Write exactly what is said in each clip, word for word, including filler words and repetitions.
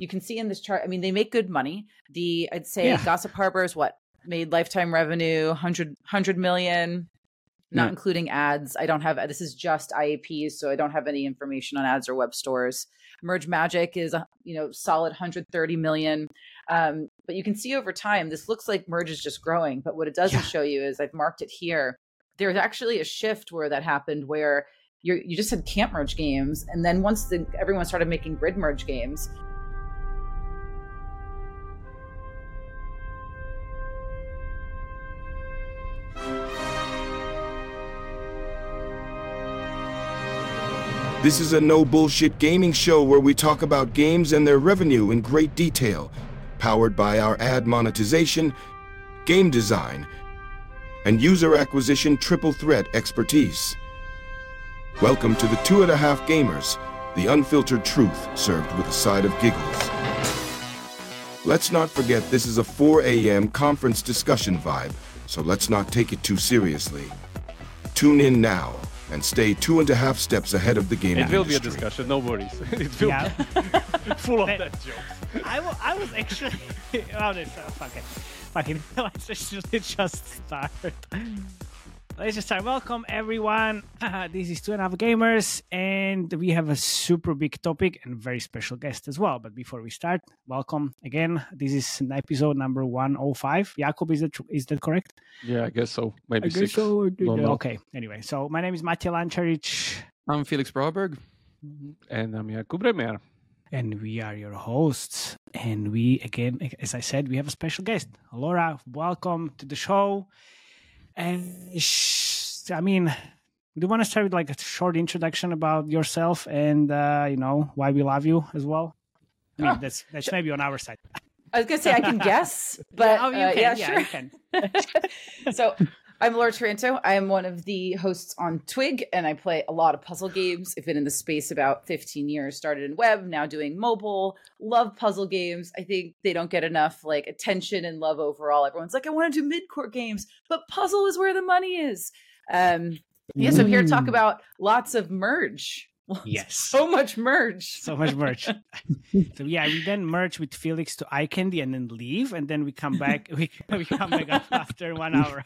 you can see in this chart, I mean, they make good money. The, I'd say Yeah. Gossip Harbor is what made lifetime revenue, one hundred, one hundred million, not Yeah. including ads. I don't have, this is just I A Ps, so I don't have any information on ads or web stores. Merge Magic is a, you know, solid one hundred thirty million. Um, but you can see over time, this looks like Merge is just growing. But what it doesn't Yeah. show you is, I've marked it here, there's actually a shift where that happened, where you're, you just had camp merge games. And then once the, everyone started making grid merge games, This is a no bullshit gaming show where we talk about games and their revenue in great detail, powered by our ad monetization, game design, and user acquisition triple threat expertise. Welcome to the Two and a Half Gamers, the unfiltered truth served with a side of giggles. Let's not forget this is a four a.m. conference discussion vibe, so let's not take it too seriously. Tune in now and stay two and a half steps ahead of the gaming It will industry. be a discussion, no worries. It will Yeah. be full of But- that jokes. I, w- I was actually. Oh, this, uh, fuck it. Fuck it. Let's just, let's just start. Let's just start. Welcome, everyone. This is Two and a Half Gamers, and we have a super big topic and very special guest as well. But before we start, welcome again. This is episode number one oh five. Jakob, is that, is that correct? Yeah, I guess so. Maybe I six. guess so. Don't know. Okay. Anyway, so my name is Matija Lančarić, I'm Felix Broberg. And I'm Jakub Remer. and we are your hosts. And we, again, as I said, we have a special guest. Laura, welcome to the show. And sh- I mean, do you want to start with like a short introduction about yourself and, uh, you know, why we love you as well? I mean, Oh, that's that's maybe on our side. I was going to say I can guess, but oh, you uh, can. yeah, Yeah, sure. you can. So I'm Laura Taranto. I am one of the hosts on Twig, and I play a lot of puzzle games. I've been in the space about fifteen years, started in web, now doing mobile. Love puzzle games. I think they don't get enough like attention and love overall. Everyone's like, I want to do mid-core games, but puzzle is where the money is. Um, yes, I'm here to talk Mm. about lots of merge. Yes. So much merge. So much merch. So yeah, we then merge with Felix to eye candy and then leave, and then we come back. We we come back after one hour.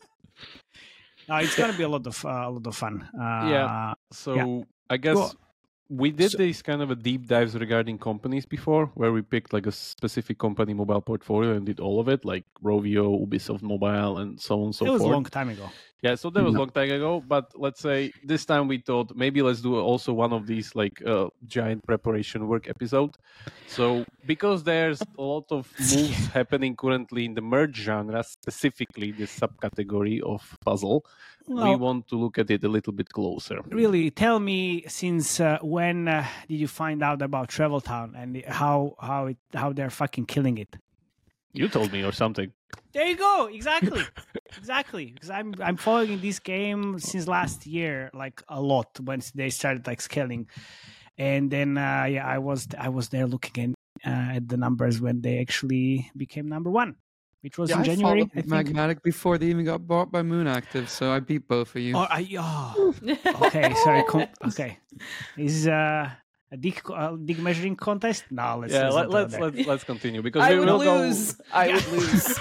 No, it's gonna be a lot of uh, a lot of fun. Uh, Yeah. So yeah. I guess Well, we did so- these kind of a deep dives regarding companies before, where we picked like a specific company mobile portfolio and did all of it, like Rovio, Ubisoft Mobile, and so on and so it was a forth. long time ago. Yeah, so that was a No. long time ago. But let's say this time we thought maybe let's do also one of these like uh, giant preparation work episode. So because there's a lot of moves happening currently in the merge genre, specifically this subcategory of puzzle, we Well, want to look at it a little bit closer. really, tell me since uh, when uh, did you find out about Travel Town and how how it how they're fucking killing it? You told me or something. There you go. Exactly. Exactly. Because I'm I'm following this game since last year, like a lot when they started like scaling, and then uh, yeah, I was I was there looking in, uh, at the numbers when they actually became number one, which was Yeah, in I January, followed I think. Magmatic before they even got bought by Moon Active, so I beat both of you. Oh, I, oh. Okay, sorry. Com- okay, is uh, a dig uh, dig measuring contest? No, let's yeah, let's let, not go let's there. let's let's continue because I we would will lose. go. I Yeah. would lose.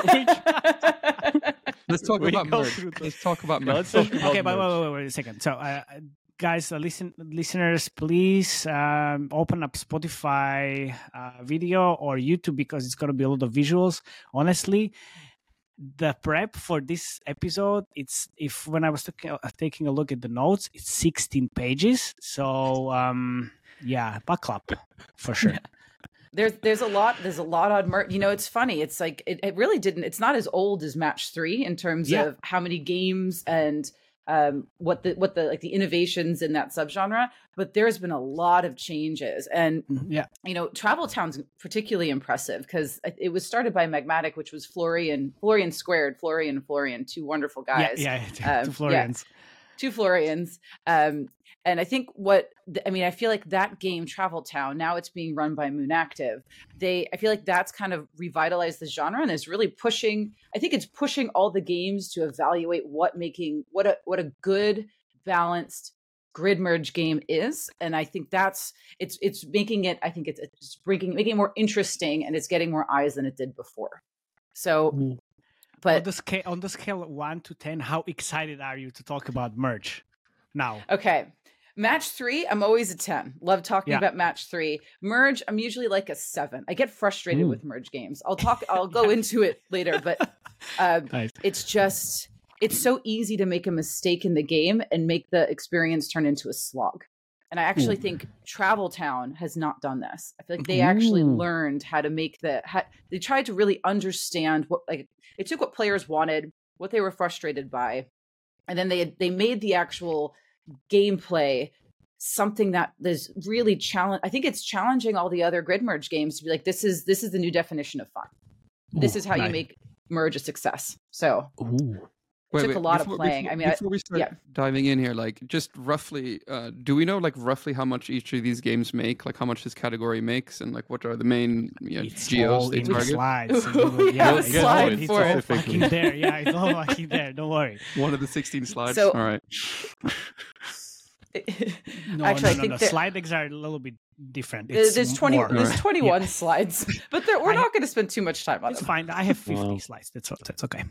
Let's talk We about go merch. through the- Let's talk about Yeah, merch. let's talk about Okay, but wait, merch. wait, wait, wait a second. So, uh, guys, uh, listen, listeners, please um, open up Spotify uh, video or YouTube because it's going to be a lot of visuals. Honestly, the prep for this episode, it's if when I was taking, uh, taking a look at the notes, it's sixteen pages. So, um, yeah, buckle up for sure. There's there's a lot there's a lot on merch. You know, it's funny. It's like it, it really didn't. It's not as old as Match Three in terms Yeah. of how many games and um, what the what the like the innovations in that subgenre. But there's been a lot of changes, and Yeah, you know, Travel Town's particularly impressive because it was started by Magmatic, which was Florian Florian Squared, Florian and Florian, two wonderful guys. yeah, yeah. Um, to Florians. two Florians. Um, and I think what, I mean, I feel like that game, Travel Town, now it's being run by Moon Active. They, I feel like that's kind of revitalized the genre and is really pushing, I think it's pushing all the games to evaluate what making, what a, what a good, balanced grid merge game is, and I think that's it's it's making it. I think it's it's bringing making it more interesting, and it's getting more eyes than it did before. So, on but the scale on the scale of one to ten, how excited are you to talk about merge now? okay. Match three, I'm always a ten. Love talking Yeah. about match three. Merge, I'm usually like a seven. I get frustrated Ooh. with merge games. I'll talk, I'll go into it later, but uh, Nice. it's just, it's so easy to make a mistake in the game and make the experience turn into a slog. And I actually Ooh. think Travel Town has not done this. I feel like they actually Ooh. learned how to make the, how, they tried to really understand what, like, they took what players wanted, what they were frustrated by, and then they they made the actual gameplay something that is really challenge. I think it's challenging all the other grid merge games to be like, this is this is the new definition of fun. This Ooh, is how you nice. make merge a success. So Ooh. it took a lot of before- playing. Before, I mean, I- before we start yeah. diving in here, like just roughly, uh, do we know like roughly how much each of these games make? Like how much this category makes, and like what are the main you know, It's geos all they in the target? slides. and Ooh, Google- yeah, it's the all- slide it's for all it. fucking there. Yeah, it's all fucking there. Don't worry. One of the sixteen slides. So- All right. No, actually, no, I no, think no. that slide decks are a little bit different. there's, It's there's m- twenty more. there's Alright. twenty-one Yeah. slides, but there, we're I- not going to spend too much time on It's them. fine. I have fifty Wow. slides. That's that's okay.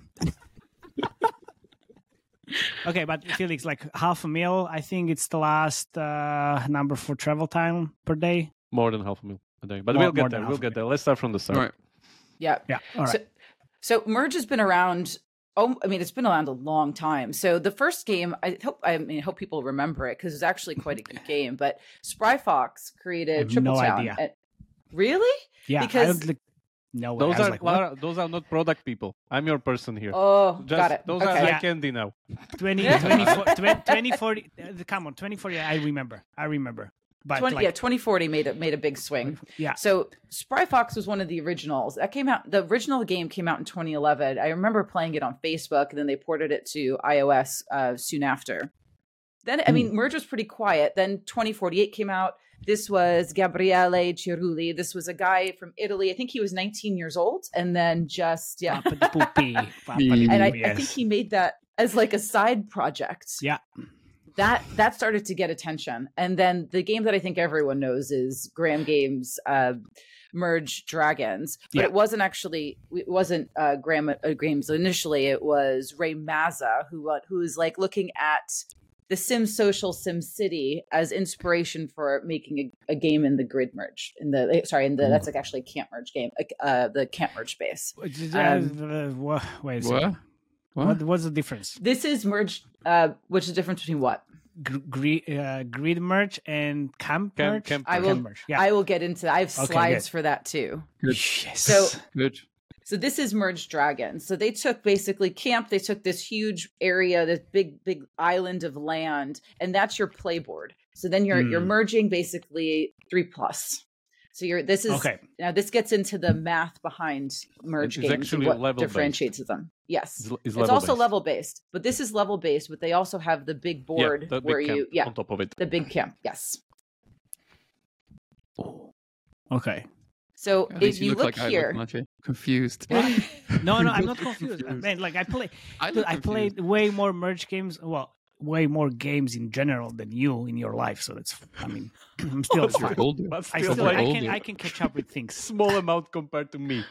Okay, but Felix, like half a mil. I think it's the last uh, number for travel time per day. More than half a mil a day. But More- we'll more get than there. half We'll a get mil. there. Let's start from the start. All right. Yeah. Yeah. All right. So, so merge has been around. Oh, I mean, it's been around a long time. So the first game, I hope, I mean, I hope people remember it because it's actually quite a good game. But Spry Fox I created have Triple no Town. idea. And- really? yeah. I because- don't, like, no way. Those I was are like, what? Lara, those are not product people. I'm your person here. Oh, Just, got it. Those okay. are Yeah. like candy now. twenty, Yeah. twenty, twenty, twenty forty. Uh, come on, twenty forty. I remember. I remember. But twenty, like, yeah, twenty forty made a made a big swing. yeah. So Spry Fox was one of the originals. That came out. The original game came out in twenty eleven. I remember playing it on Facebook, and then they ported it to iOS uh, soon after. Then, I mean, Merge was pretty quiet. Then twenty forty-eight came out. This was Gabriele Cirulli. This was a guy from Italy. I think he was nineteen years old, and then just yeah. Papapoopy, And I, papapoopy, I think yes. he made that as like a side project. Yeah. That that started to get attention. And then the game that I think everyone knows is Graham Games' uh, Merge Dragons. But Yeah. it wasn't actually, it wasn't uh, Graham uh, Games initially. It was Ray Mazza, who, uh, who is like looking at the Sim Social Sim City as inspiration for making a, a game in the grid merge. In the sorry, in the that's like actually a camp merge game, uh, the camp merge space. Um, wha- wait a What? second. What? What? What's the difference? This is merge. Uh, what's the difference between what? Gr- gri- uh, grid merge and camp Camp- merge? camp I will. Camp merge. Yeah. I will get into. I have Okay, slides good. for that too. Yes. So Good. So this is Merge Dragons. So they took basically camp, they took this huge area, this big, big island of land, and that's your playboard. So then you're you're Mm. merging basically three plus. So you're this is Okay. now this gets into the math behind merge It's games actually and what level-based. differentiates them. Yes. It's, it's, It's also level-based. level based, but this is level based, but they also have the big board yeah, the big where camp you yeah, on top of it. the big camp. Yes. Okay. So At least if you look, look like here, I look, Maciej. Confused. No, no, I'm not confused. Man, like I play, I dude, look I confused. played way more merge games. Well, way more games in general than you in your life. So that's, I mean, I'm still You're fine. older. But I still, still, like, I older. can, I can catch up with things. small amount compared to me.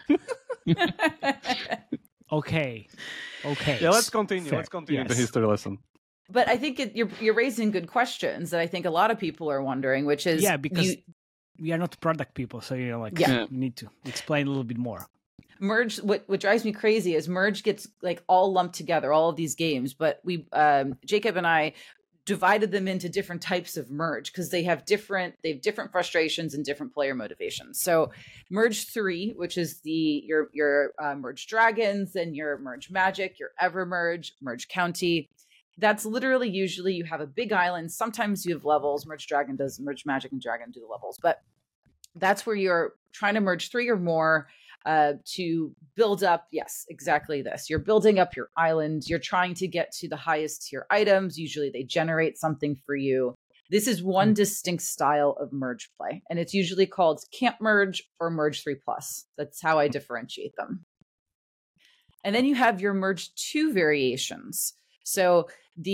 Okay. Okay. Yeah, let's continue. Fair. Let's continue the Yes. history lesson. but I think it, you're you're raising good questions that I think a lot of people are wondering, which is Yeah, because you, we are not product people, so you know, like, Yeah. you need to explain a little bit more. Merge. What what drives me crazy is Merge gets like all lumped together, all of these games. But we, um, Jacob and I, divided them into different types of Merge because they have different they have different frustrations and different player motivations. So Merge three, which is the your your uh, Merge Dragons and your Merge Magic, your Ever Merge, Merge County. That's literally usually you have a big island. Sometimes you have levels. Merge Dragon does Merge Magic and Dragon do the levels, but that's where you're trying to merge three or more uh, to build up. Yes, exactly this. You're building up your island. You're trying to get to the highest tier items. Usually they generate something for you. This is one distinct style of merge play, and it's usually called Camp Merge or Merge three plus. That's how I differentiate them. And then you have your Merge two variations. So the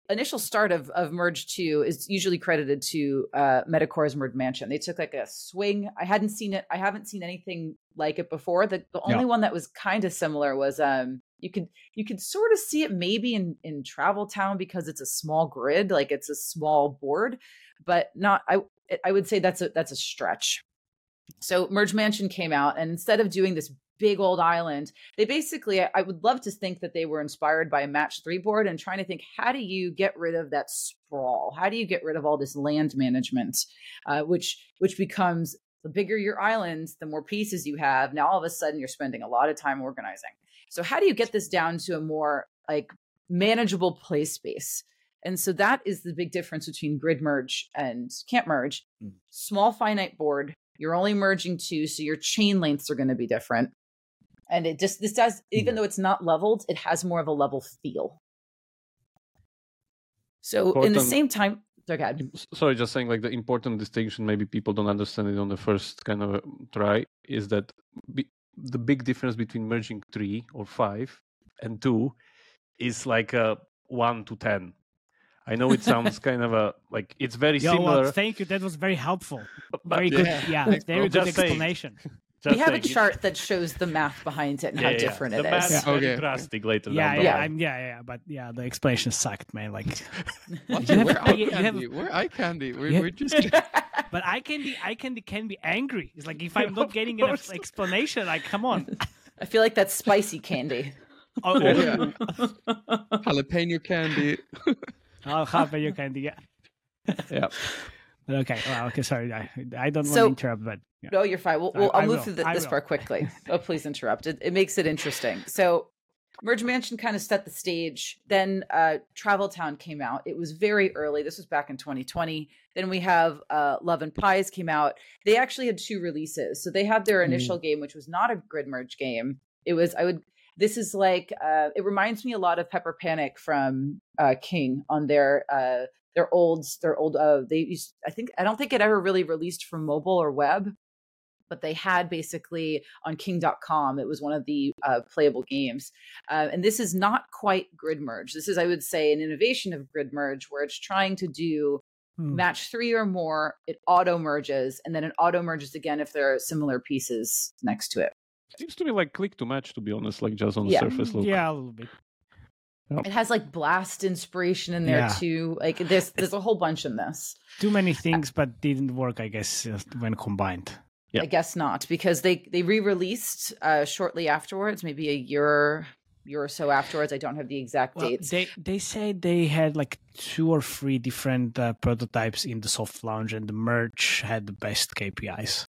initial start of, of Merge two is usually credited to uh, Metacore's Merge Mansion. They took like a swing. I hadn't seen it. I haven't seen anything like it before. The, the only Yeah. one that was kind of similar was um you could you could sort of see it maybe in, in Travel Town because it's a small grid, like it's a small board, but not. I I would say that's a that's a stretch. So Merge Mansion came out, and instead of doing this big old island, they basically, I would love to think that they were inspired by a match three board and trying to think, how do you get rid of that sprawl? How do you get rid of all this land management, uh, which which becomes the bigger your islands, the more pieces you have. Now all of a sudden you're spending a lot of time organizing. So how do you get this down to a more like manageable play space? And so that is the big difference between grid merge and can't merge. Mm. Small finite board. You're only merging two, so your chain lengths are going to be different. And it just, this does, even though it's not leveled, it has more of a level feel. So in the Important- same time, go ahead. S- Sorry, just saying like the important distinction, maybe people don't understand it on the first kind of uh, try, is that be- the big difference between merging three or five and two is like a one to ten. I know it sounds kind of a, like, it's very Yo, similar. well, thank you. That was very helpful. but Very good. yeah, Yeah, Thanks, very bro. good Just saying. explanation. Just We have a saying, it- chart that shows the math behind it and how yeah, yeah, different the it math is. is very Okay. drastic later Yeah, down the yeah, line. I'm, yeah, yeah, but yeah, the explanation sucked, man. Like, What? You have- We're eye you have- candy. We're eye candy. We're, Yeah. we're just. but eye candy, eye candy can be angry. It's like if I'm not getting enough course. explanation, like, come on. I feel like that's spicy candy. Oh, Yeah. Jalapeno candy. I'll have your candy. Yeah. Yeah. But okay. Well, okay. Sorry, I, I don't want So- to interrupt, but yeah. No, you're fine. We'll, I- we'll, I'll I move will. through the, I this will. part quickly. Oh, please interrupt. It, it makes it interesting. So Merge Mansion kind of set the stage. Then uh, Travel Town came out. It was very early. This was back in twenty twenty. Then we have uh, Love and Pies came out. They actually had two releases. So they had their initial game, which was not a grid merge game. It was, I would, this is like, uh, it reminds me a lot of Pepper Panic from uh, King on their, uh, their old, their old, uh, they used, I think, I don't think it ever really released for mobile or web, but they had basically on king dot com, it was one of the uh, playable games. Uh, and this is not quite grid merge. This is, I would say, an innovation of grid merge where it's trying to do Hmm. match three or more, it auto merges, and then it auto merges again if there are similar pieces next to it. Seems to me like click to match, to be honest, like just on the Yeah. surface look. Yeah, a little bit. It has like blast inspiration in there Yeah. too. Like there's there's a whole bunch in this. Too many things, but didn't work, I guess, uh, when combined. Yeah. I guess not, because they they re-released uh, shortly afterwards, maybe a year year or so afterwards. I don't have the exact Well, dates. they they said they had like two or three different uh, prototypes in the soft launch, and the merge had the best K P Is.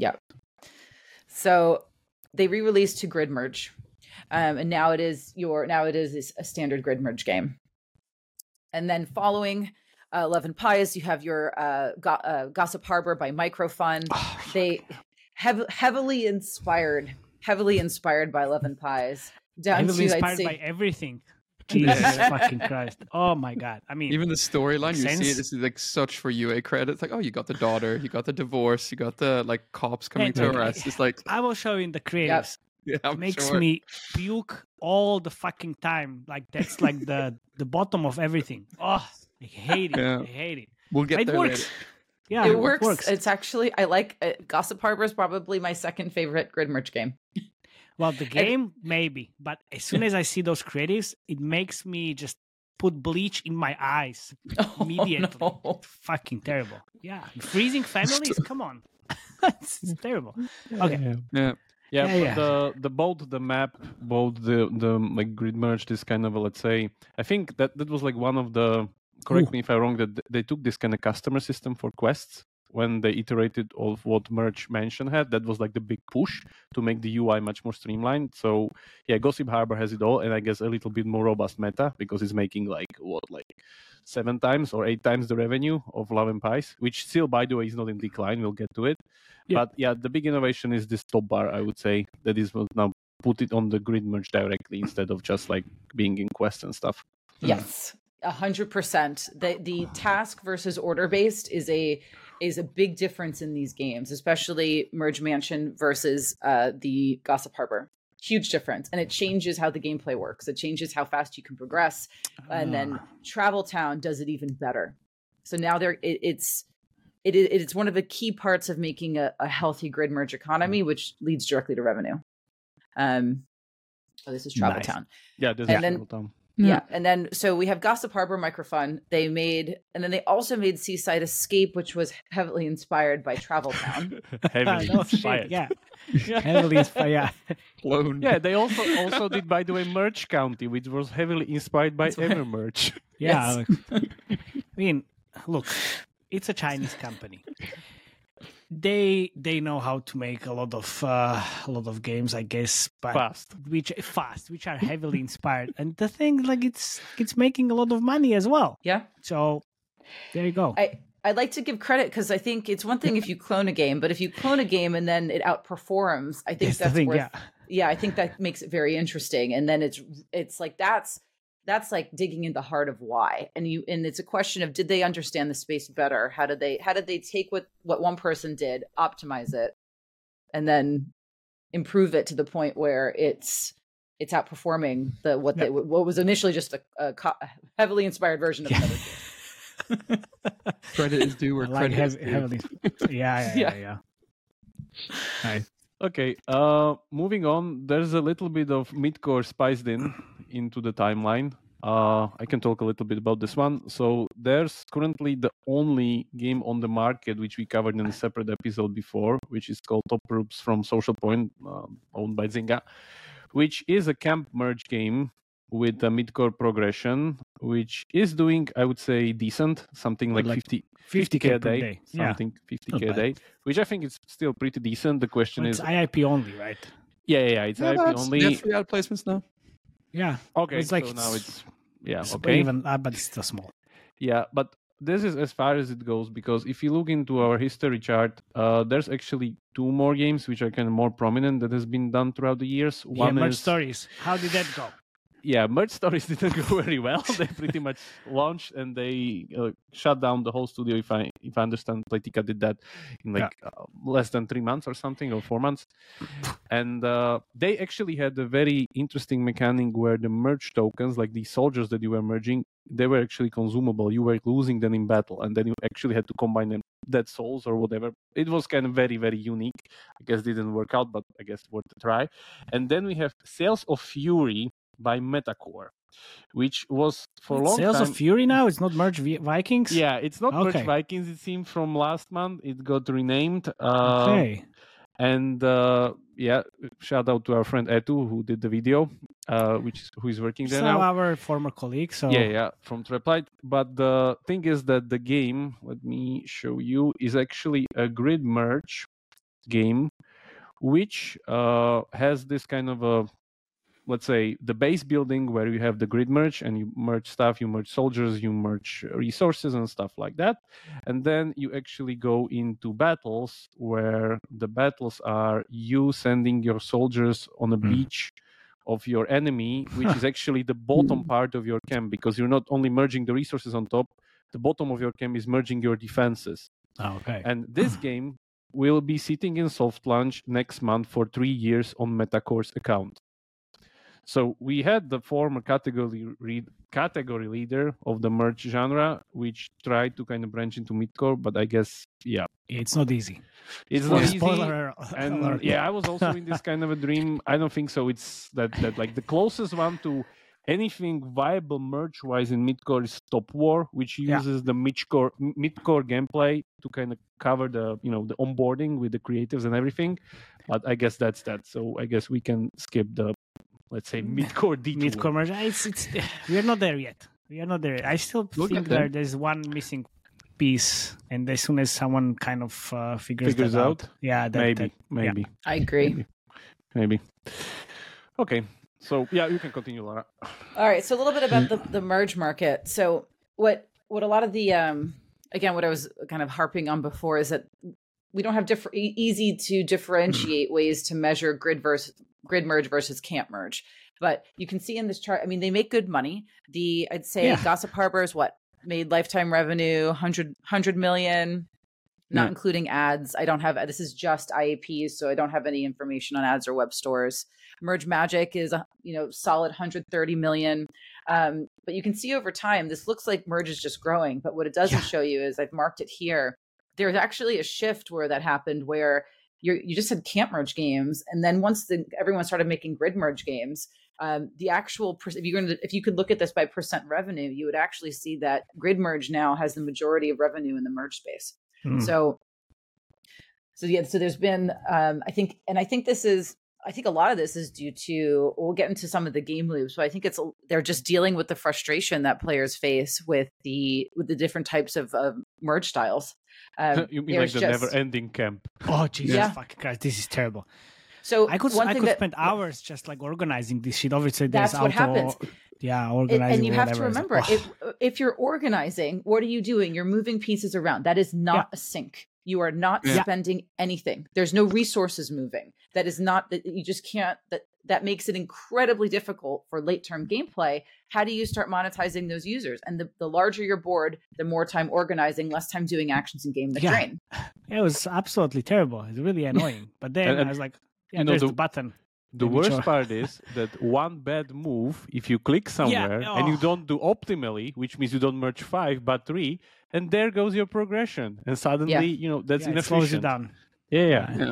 So they re-released to Grid Merge, um, and now it is your now it is, is a standard Grid Merge game. And then following uh, Love and Pies, you have your uh, Go- uh, Gossip Harbor by Microfun. Oh, They hev- heavily inspired, heavily inspired by Love and Pies. Down heavily to I'd inspired say, by everything. Jesus fucking Christ! Oh my God! I mean, Even the storyline, you see Sense. it. This is like such for U A credits. Like, oh, you got the daughter, you got the divorce, you got the like cops coming Hey, to look, arrest. It's like, I will show you in the creatives. yeah, I'm It makes sure. me puke all the fucking time. Like that's like the the bottom of everything. Oh, I hate it. Yeah. I hate it. We'll get It there works. later. Yeah, it works. It's actually I like uh, Gossip Harbor is probably my second favorite Grid Merge game. Well, the game maybe, but as soon as I see those creatives, it makes me just put bleach in my eyes immediately. Oh, no. It's fucking terrible. Yeah, freezing families. Come on, it's, it's terrible. Okay, Yeah. Yeah. Yeah, Yeah, but yeah. the the both the map, both the the like grid merge, this kind of a, let's say, I think that that was like one of the. Correct Ooh. me if I'm wrong. That th- they took this kind of customer system for quests when they iterated of what Merge Mansion had. That was like the big push to make the U I much more streamlined. So yeah, Gossip Harbor has it all, and I guess a little bit more robust meta because it's making like what like seven times or eight times the revenue of Love and Pies, which still, by the way, is not in decline. We'll get to it. Yeah. But yeah, the big innovation is this top bar. I would say that is what now put it on the grid merge directly instead of just like being in quest and stuff. Yes, a hundred percent. The the task versus order based is a is a big difference in these games, especially Merge Mansion versus uh, the Gossip Harbor. huge difference, and it changes how the gameplay works. It changes how fast you can progress, and then Travel Town does it even better. So now there, it, it's it, it's one of the key parts of making a, a healthy grid merge economy, which leads directly to revenue. Um, oh, this is Travel Nice. Town. Yeah, this And is then- Travel Town. Yeah. And then, so we have Gossip Harbor Microfun. They made, and then they also made Seaside Escape, which was heavily inspired by Travel Town. Heavily no shit, inspired. yeah. Heavily inspired. Yeah. Clone. Yeah, they also also did, by the way, Merch County, which was heavily inspired by Evermerge. Yeah. I mean, look, it's a Chinese company. They they know how to make a lot of uh, a lot of games, I guess, but Fast. which fast, which are heavily inspired. And the thing, like, it's it's making a lot of money as well. Yeah. So there you go. I, I'd like to give credit because I think it's one thing if you clone a game, but if you clone a game and then it outperforms, I think That's the that's thing, worth, yeah. yeah, I think that makes it very interesting. And then it's it's like that's that's like digging in the heart of why. And you and it's a question of, did they understand the space better? How did they how did they take what what one person did, optimize it, and then improve it to the point where it's it's outperforming the what Yeah. they what was initially just a, a co- heavily inspired version of Yeah. another game. Credit is due where I like credit is heavy, due. heavily. Yeah, yeah, yeah. yeah. Nice. Okay, uh, moving on. There's a little bit of midcore spiced in into the timeline. Uh, I can talk a little bit about this one. So there's currently the only game on the market which we covered in a separate episode before, which is called Top Groups from Social Point, uh, owned by Zynga, which is a camp merge game with a midcore progression, which is doing, I would say, decent, something like, Like fifty, fifty fifty k K a per day, day. Yeah. something fifty Not k a bad. day, which I think is still pretty decent. The question It's is, I I P only, right? yeah, yeah, yeah, it's Yeah, I P that's- only. They have free ad placements now. Yeah. Okay, It's like so now it's yeah, it's okay, Even, uh, but it's still small. yeah, but this is as far as it goes, because if you look into our history chart, uh, there's actually two more games which are kind of more prominent that has been done throughout the years. Yeah, One merge is stories. How did that go? yeah, Merge Stories didn't go very well. They pretty much launched and they uh, shut down the whole studio. If I if I understand, Playtika did that in like uh, less than three months or something, or four months. And uh, they actually had a very interesting mechanic where the merge tokens, like the soldiers that you were merging, they were actually consumable. You were losing them in battle, and then you actually had to combine them, dead souls or whatever. It was kind of very very unique. I guess didn't work out, but I guess worth a try. And then we have Sales of Fury by Metacore, which was for a long Sales time. of Fury now? It's not Merge v- Vikings? Yeah, it's not Merge Okay. Vikings. It seemed from last month. It got renamed. Uh, Okay. And uh, yeah, shout out to our friend Etu who did the video, uh, which is, who is working there So now. our former colleague. So Yeah, yeah, from Treplight. But the thing is that the game, let me show you, is actually a grid merge game, which uh, has this kind of a, let's say, the base building where you have the grid merge and you merge stuff, you merge soldiers, you merge resources and stuff like that. And then you actually go into battles where the battles are you sending your soldiers on a Mm. beach of your enemy, which is actually the bottom part of your camp, because you're not only merging the resources on top, the bottom of your camp is merging your defenses. Oh, okay. And this game will be sitting in soft launch next month for three years on Metacore's account. So we had the former category re- category leader of the merge genre, which tried to kind of branch into midcore, but I guess yeah, It's not easy. it's Spoiler- not easy. spoiler And alert. yeah, I was also in this kind of a dream. I don't think so. It's that that like the closest one to anything viable merge wise in midcore is Top War, which Yeah. uses the midcore midcore gameplay to kind of cover the you know the onboarding with the creatives and everything. But I guess that's that. So I guess we can skip the, let's say, midcore detour. Mid-core merge. It's, it's, we are not there yet. We are not there. I still We'll think get there. there, there's one missing piece, and as soon as someone kind of uh, figures, Figures that out? yeah, that, maybe, that- maybe, I agree. maybe, maybe. Okay, so yeah, you can continue, Laura. All right, so a little bit about the, the merge market. So what what a lot of the um again what I was kind of harping on before is that we don't have different easy to differentiate ways to measure grid versus grid merge versus camp merge. But you can see in this chart, I mean, they make good money. The I'd say Yeah. Gossip Harbor is what made lifetime revenue one hundred, one hundred million. not Yeah. including ads. I don't have, this is just I A Ps, so I don't have any information on ads or web stores. Merge Magic is, a you know, solid one hundred thirty million. Um, but you can see over time, this looks like Merge is just growing. But what it doesn't Yeah. show you is, I've marked it here, there's actually a shift where that happened, where you're, you just had camp merge games. And then once the, everyone started making grid merge games, um, the actual, per- if you're going to, if you could look at this by percent revenue, you would actually see that grid merge now has the majority of revenue in the merge space. Mm. So, so yeah, so there's been, um, I think, and I think this is, I think a lot of this is due to, we'll get into some of the game loops, but I think it's, they're just dealing with the frustration that players face with the, with the different types of, of merge styles. Um, You mean like there's the just- never-ending camp? Oh Jesus, Yeah. fuck, guys, this is terrible. So I could one I thing could that- spend hours just like organizing this shit. Obviously, there's That's what auto, happens. Yeah, It- organizing. and you have to whatever. It's like, remember, oh. if if you're organizing, what are you doing? You're moving pieces around. That is not Yeah. a sync. You are not Yeah. spending anything. There's no resources moving. That is not that you just can't. That that makes it incredibly difficult for late term gameplay. How do you start monetizing those users? And the, the larger your board, the more time organizing, less time doing actions in game that Yeah. drain. It was absolutely terrible. It's really annoying. But then And- and, I was like, yeah, you know, there's the- the, button. The Let me worst show- part is that one bad move, if you click somewhere and you oh. don't do optimally, which means you don't merge five but three, and there goes your progression, and suddenly Yeah. you know that's Yeah, it slows you inefficient. down. Yeah, yeah. Yeah.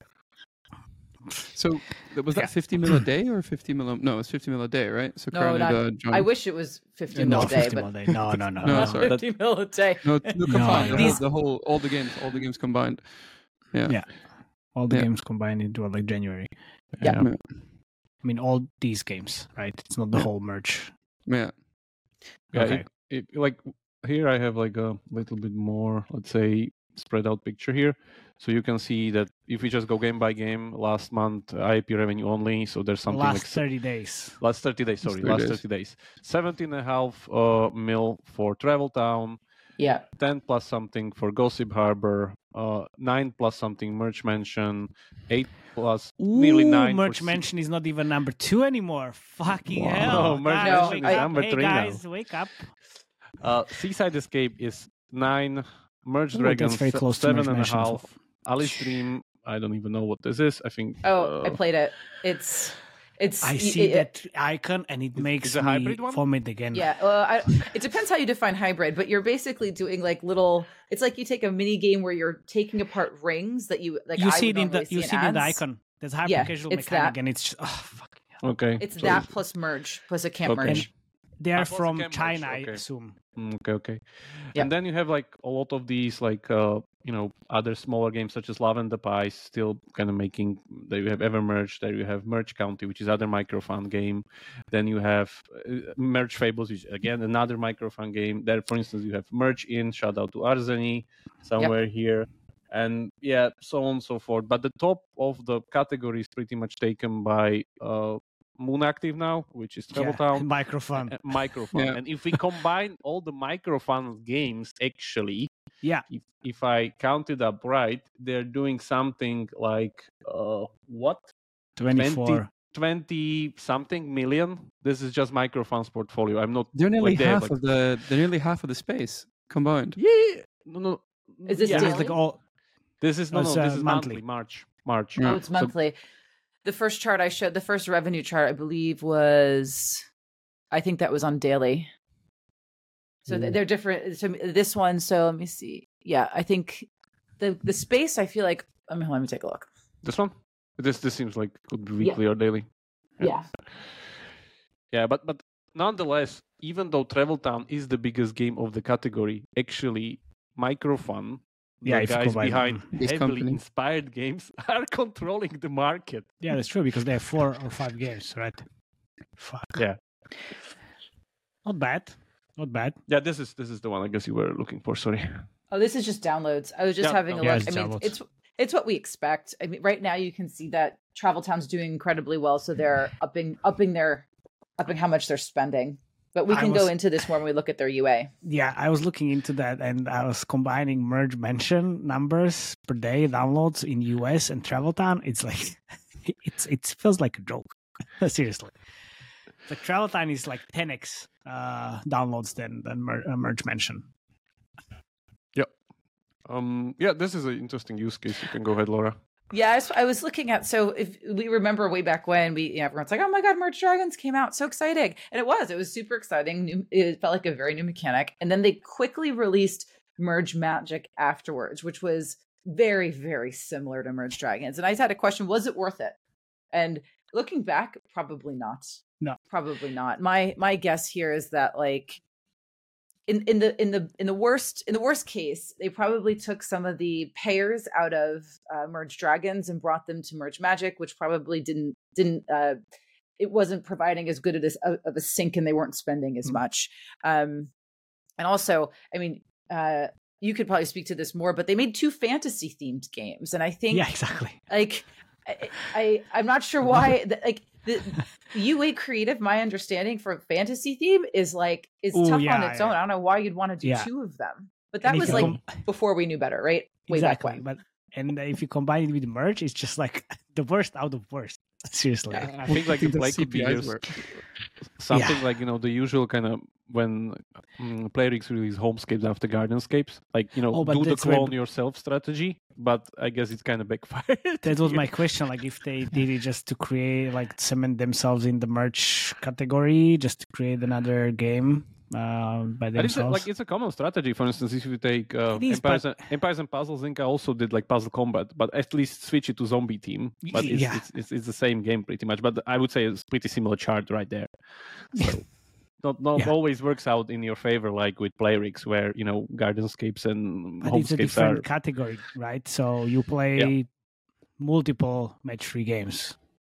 So th- was Yeah. that fifty mil a day or fifty mil? A, no, it's fifty mil a day, right? So No, Crowned, not- uh, John. I wish it was fifty No, mil a day, fifty but mil a day. No, no, no. No, no. sorry. fifty mil a day. No, no, combined. no, the, no. whole, the whole, all the games, all the games combined. Yeah. Yeah. All the Yeah. games combined into like January. Yeah. Yeah. I mean, all these games, right? It's not the Yeah. whole merge. Yeah. Yeah, Okay. it, it, like here I have like a little bit more, let's say, spread out picture here. So you can see that if we just go game by game, last month I A P revenue only. So there's something Last like thirty days. last thirty days. Sorry, thirty last days. thirty days. Seventeen and a half uh, mil for Travel Town. Yeah. ten plus something for Gossip Harbor, uh, nine plus something Merch Mansion, eight plus nearly Ooh, nine. Merch for Mansion is not even number two anymore. Fucking Wow. hell. Merch Guys, Mansion wake is up. number hey, three now. guys, wake up. Uh, Seaside Escape is nine. Merge Ooh, Dragons that's very se- close to seven Merch and a Mansion as half. well. Alice Dream, I don't even know what this is. I think. Oh, uh, I played it. It's it's. I y- see it- that icon and it makes it's a me hybrid one? vomit again. Yeah, well, I, it depends how you define hybrid, but you're basically doing like little. It's like you take a mini game where you're taking apart rings that you like. you I see would it in the normally you see see it in the ads. icon. There's hyper Yeah, casual it's mechanic that. and it's just, oh fuck. Okay. It's so- that plus merge plus a camp Okay. merge. And they Ah, are plus a from camp merge, China, I okay. assume. Mm, Okay, okay. Yeah. And then you have like a lot of these like uh you know other smaller games such as Love and the Pies still kind of making. There you have Evermerge. There you have Merge County, which is other microfun game. Then you have uh, Merge Fables, which again another microfun game. There, for instance, you have Merge In. Shout out to Arzeni somewhere here. And yeah, so on and so forth. But the top of the category is pretty much taken by uh, Moon Active now, which is Travel Yeah, Town. microphone. uh, Microfun. Yeah. And if we combine all the microfun games, actually, Yeah. if, if I counted up right, they're doing something like uh, what twenty-four. twenty something million. This is just Microfun's portfolio. I'm not. They're nearly like they have, half like- of the. They're nearly half of the space combined. Yeah. No, no. Is this yeah. This is daily? like all This is no, Oh, no. it's, This uh, is monthly. monthly. March. March. Yeah. Oh, it's So- monthly. The first chart I showed, the first revenue chart, I believe was, I think that was on daily. So th- Ooh. they're different. So this one, so let me see. Yeah, I think the the space. I feel like. I mean, let me take a look. This one. This this seems like could be Yeah. weekly or daily. Yeah. Yeah, but but nonetheless, even though Travel Town is the biggest game of the category, actually Microfun, Yeah, the if you guys combine behind them. This heavily company. inspired games, are controlling the market. yeah, that's true because they have four or five games, right? Fuck. Yeah. Not bad. Not bad. Yeah, this is this is the one I guess you were looking for. Sorry. Oh, this is just downloads. I was just Yeah, having a downloads. Yeah, look. it's I mean, downloads. it's it's what we expect. I mean, right now you can see that Travel Town's doing incredibly well, so they're upping upping their upping how much they're spending. But we I can go was- into this more when we look at their U A. Yeah, I was looking into that and I was combining merge mention numbers per day downloads in U S and Travel Town. It's like it's it feels like a joke. Seriously. The Travel Town is like ten x uh, downloads than than mer- uh, merge mention. Um, yeah, this is an interesting use case. You can go ahead, Laura. Yeah, I was, I was looking at, so if we remember way back when we, you know, everyone's like, oh my God, Merge Dragons came out. So exciting. And it was, it was super exciting. New, it felt like a very new mechanic. And then they quickly released Merge Magic afterwards, which was very, very similar to Merge Dragons. And I just had a question, was it worth it? And looking back, probably not. No. Probably not. My my guess here is that like in, in the in the in the worst in the worst case, they probably took some of the payers out of uh, Merge Dragons and brought them to Merge Magic, which probably didn't didn't uh, it wasn't providing as good of this of a sink, and they weren't spending as mm-hmm. much. Um, and also, I mean, uh, you could probably speak to this more, but they made two fantasy themed games, and I think yeah, exactly. Like, I, I I'm not sure why. Like the U A Creative, my understanding for fantasy theme is like is Ooh, tough yeah, on its yeah. own. I don't know why you'd want to do Yeah. two of them, but that And if was you like com- before we knew better, right? Way exactly. back when. But and if you combine it with merge, it's just like the worst out of worst. Seriously. I think like the the play could be C P Is used- were- something Yeah. like, you know, the usual kind of when um, Playrix release homescapes after Gardenscapes, like, you know, Oh, but do the that's where- clone yourself strategy, but I guess it's kind of backfired. That was my question. Like, if they did it just to create, like, cement themselves in the merch category, just to create another game uh, by But it's a, themselves. like it's a common strategy. For instance, if you take uh, It is, Empires, but- and, Empires and Puzzles, Inca also did like puzzle combat, but at least switch it to zombie team. But it's, Yeah. it's, it's, it's the same game pretty much. But I would say it's pretty similar chart right there. So not not Yeah. always works out in your favor, like with Playrix, where you know Gardenscapes and But it's a Homescapes different are. category, right? So you play Yeah. multiple match-three games.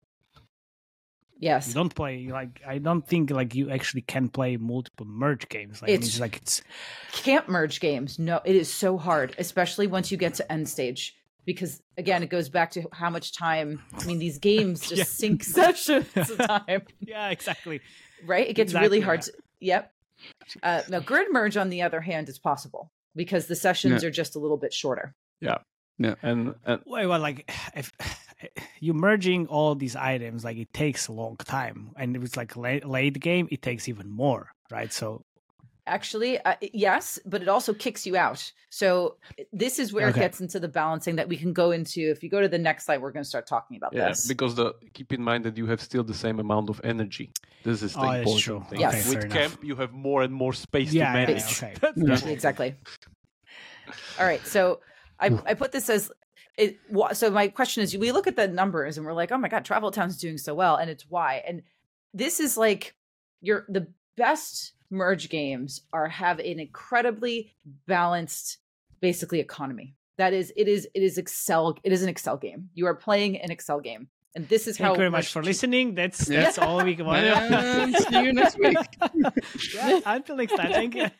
You Yes. don't play like I don't think like you actually can play multiple merge games. Like It's- it's like it's Can't merge games. No, it is so hard, especially once you get to end stage. Because again, it goes back to how much time. I mean, these games just Yeah. sink sessions of time, yeah, exactly. right? It gets Exactly, really hard. yeah. To, yep. Uh, now, grid merge, on the other hand, is possible because the sessions Yeah. are just a little bit shorter. And, and Well, well, like if you merging all these items, like it takes a long time, and if it's like late, late game, it takes even more, right? So Actually, uh, yes, but it also kicks you out. So this is where Okay. it gets into the balancing that we can go into. If you go to the next slide, we're going to start talking about yeah, this. because the keep in mind that you have still the same amount of energy. This is the Oh, that's important true. thing. Yes. Okay, With fair camp, enough. you have more and more space Yeah, to yeah, manage. yeah, okay. That's the Yeah. problem. Exactly. All right. So I, I put this as it. wha- So my question is, we look at the numbers and we're like, oh my God, Travel Town's doing so well, and it's why. And this is like your the best merge games are have an incredibly balanced, basically economy. That is, it is, it is Excel. It is an Excel game. You are playing an Excel game, and this is thank how you very much Merge for Ch- listening. That's Yeah. that's all we want. And see you next week. Yeah, until next time. Thank you.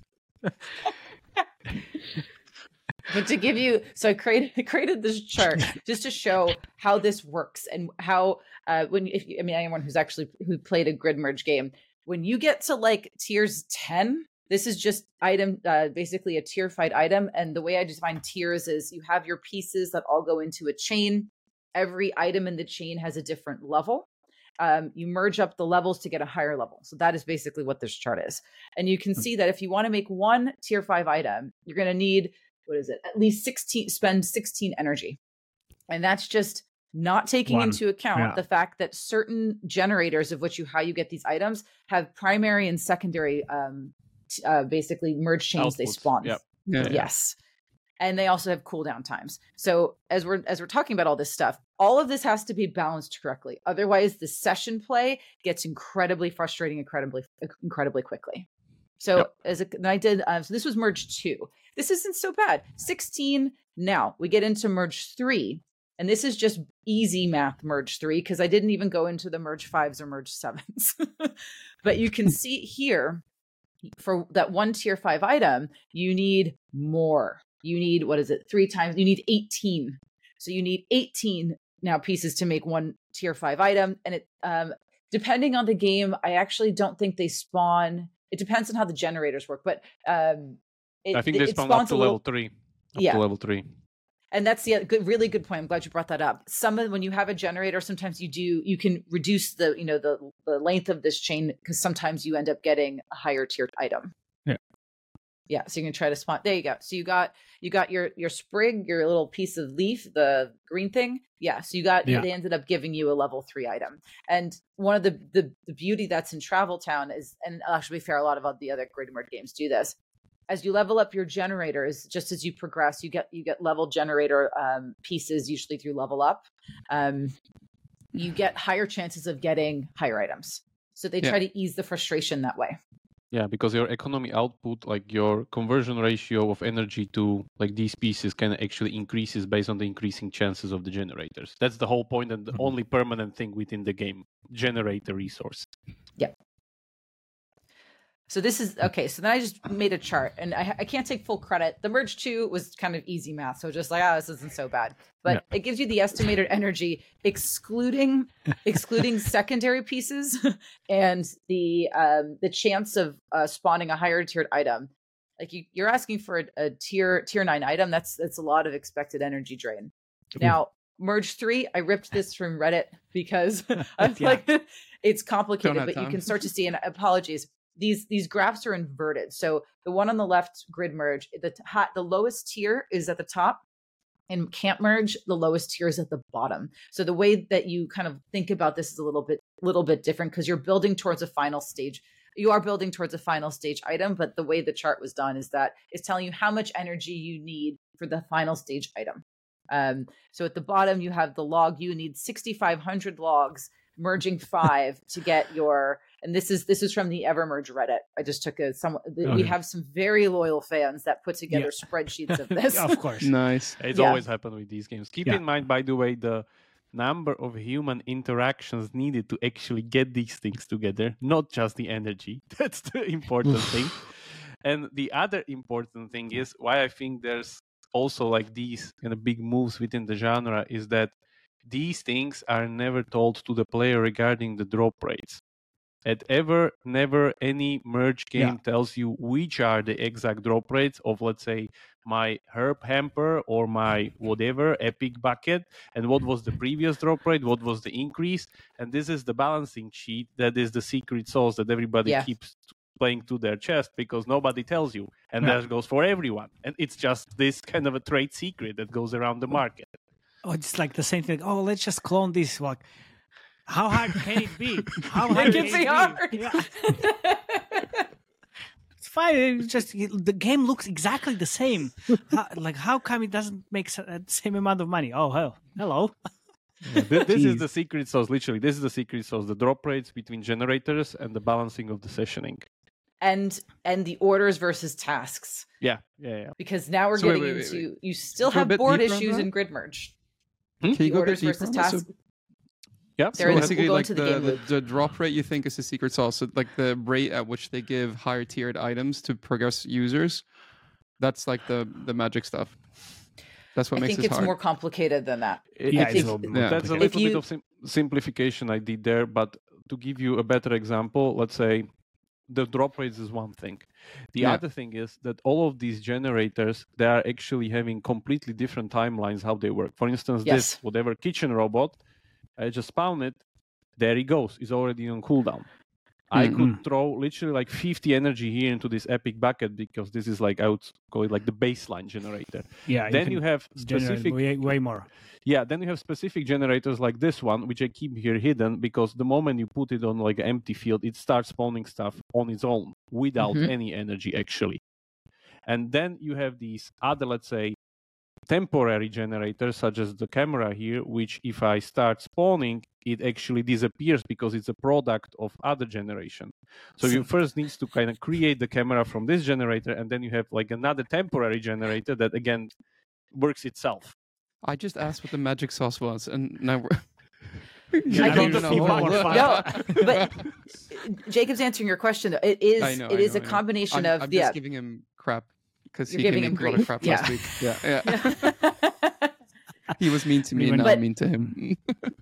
But to give you, so I created I created this chart just to show how this works and how uh, when if you, I mean anyone who's actually who played a grid merge game, when you get to like tiers ten, this is just item uh, basically a tier fight item, and the way I define tiers is you have your pieces that all go into a chain. Every item in the chain has a different level. Um, you merge up the levels to get a higher level. So that is basically what this chart is. And you can see that if you want to make one tier five item, you're going to need, what is it? At least sixteen, spend sixteen energy. And that's just not taking One. into account Yeah. the fact that certain generators of which you, how you get these items have primary and secondary, um, t- uh, basically merge chains they Outputs. spawn. Yep. Yeah. Yes. And they also have cooldown times. So as we're as we're talking about all this stuff, all of this has to be balanced correctly. Otherwise, the session play gets incredibly frustrating, incredibly incredibly quickly. So Yep. as a, and I did, uh, so this was merge two. This isn't so bad. sixteen. Now we get into merge three, and this is just easy math. Merge three, because I didn't even go into the merge fives or merge sevens. But you can see here, for that one tier five item, you need more. You need, what is it? Three times, you need eighteen. So you need eighteen now pieces to make one tier five item. And it, um, depending on the game, I actually don't think they spawn. It depends on how the generators work, but um, it, I think it, they it spawn up spawns to a level little. three. Up Yeah. to level three. And that's the good, really good point. I'm glad you brought that up. Some of when you have a generator, sometimes you do you can reduce the you know the the length of this chain because sometimes you end up getting a higher tiered item. Yeah. Yeah, so you can try to spawn. There you go. So you got you got your your sprig, your little piece of leaf, the green thing. Yeah, so you got. Yeah. They ended up giving you a level three item. And one of the, the the beauty that's in Travel Town is, and actually, to be fair, a lot of the other Grid Merge games do this. As you level up your generators, just as you progress, you get you get level generator um, pieces usually through level up. Um, you get higher chances of getting higher items. So they Yeah. try to ease the frustration that way. Yeah, because your economy output, like your conversion ratio of energy to like these pieces, can actually increases based on the increasing chances of the generators. That's the whole point and the Mhm. only permanent thing within the game. Generate a resource. So this is okay. So then I just made a chart, and I, I can't take full credit. The merge two was kind of easy math, so just like, ah, this isn't so bad. But it gives you the estimated energy, excluding excluding secondary pieces and the um, the chance of uh, spawning a higher tiered item. Like you, you're asking for a, a tier tier nine item. That's that's a lot of expected energy drain. Now merge three, I ripped this from Reddit because I'm Yeah. like it's complicated, have but you time. can start to see. And apologies. These these graphs are inverted. So the one on the left, grid merge, the t- hot, the lowest tier is at the top, and camp merge, the lowest tier is at the bottom. So the way that you kind of think about this is a little bit little bit different because you're building towards a final stage. You are building towards a final stage item, but the way the chart was done is that it's telling you how much energy you need for the final stage item. Um, so at the bottom, you have the log. You need sixty-five hundred logs, merging five to get your. And this is this is from the Evermerge Reddit. I just took a some. We Okay. have some very loyal fans that put together Yeah. spreadsheets of this. Of course. Nice. It's Yeah. always happened with these games. Keep Yeah. in mind, by the way, the number of human interactions needed to actually get these things together, not just the energy. That's the important thing. And the other important thing is why I think there's also like these kind of big moves within the genre is that these things are never told to the player regarding the drop rates. At ever, never any merge game Yeah. tells you which are the exact drop rates of, let's say, my herb hamper or my whatever epic bucket, and what was the previous drop rate, what was the increase, and this is the balancing sheet that is the secret sauce that everybody Yeah. keeps playing to their chest because nobody tells you, and Yeah. that goes for everyone, and it's just this kind of a trade secret that goes around the market. Oh, it's like the same thing. Oh, let's just clone this. Like, how hard can it be? How hard It can can it be hard. Yeah. It's fine. It's just the game looks exactly the same. How, like, how come it doesn't make s- uh, the same amount of money? Oh, hell, hello. Yeah, this, this is Jeez. the secret sauce, literally. This is the secret sauce, the drop rates between generators and the balancing of the sessioning. and and the orders versus tasks. Yeah, yeah, yeah. Because now we're So wait, getting wait, wait, into you still Go a have bit board deeper on issues that? in grid merge. Hmm? Can you The go a bit orders deeper versus on that? So- tasks. Yeah, There so is- basically, we'll go like into the, the game the, loop. the drop rate you think is the secret sauce. So like the rate at which they give higher tiered items to progress users. That's like the the magic stuff. That's what I makes think it it's hard. more complicated than that. It- Yeah, it's it's a a little little bit- Yeah. that's a If little bit you- of sim- simplification I did there, but to give you a better example, let's say the drop rates is one thing. The Yeah. other thing is that all of these generators, they are actually having completely different timelines how they work. For instance, Yes. this whatever kitchen robot, I just spawn it, there he goes, he's already on cooldown. I Mhm. could throw literally like fifty energy here into this epic bucket because this is like I would call it like the baseline generator. Yeah. then can you have generate specific way, way more. yeah, then you have specific generators like this one, which I keep here hidden because the moment you put it on like an empty field, it starts spawning stuff on its own without Mhm. any energy actually. And then you have these other, let's say, temporary generators such as the camera here, which if I start spawning, it actually disappears because it's a product of other generation. So you first needs to kind of create the camera from this generator, and then you have like another temporary generator that again works itself. I just asked what the magic sauce was, and now we're. Yeah, I You're think going it's a even whole- more fun. No, but Jacob's answering your question though. It is I know, it I is know, a I know. combination I'm, of I'm yeah. just giving him crap because You're he gave giving me him a lot grief. of crap Yeah. last week. Yeah. Yeah. He was mean to me, and now But- I'm mean to him.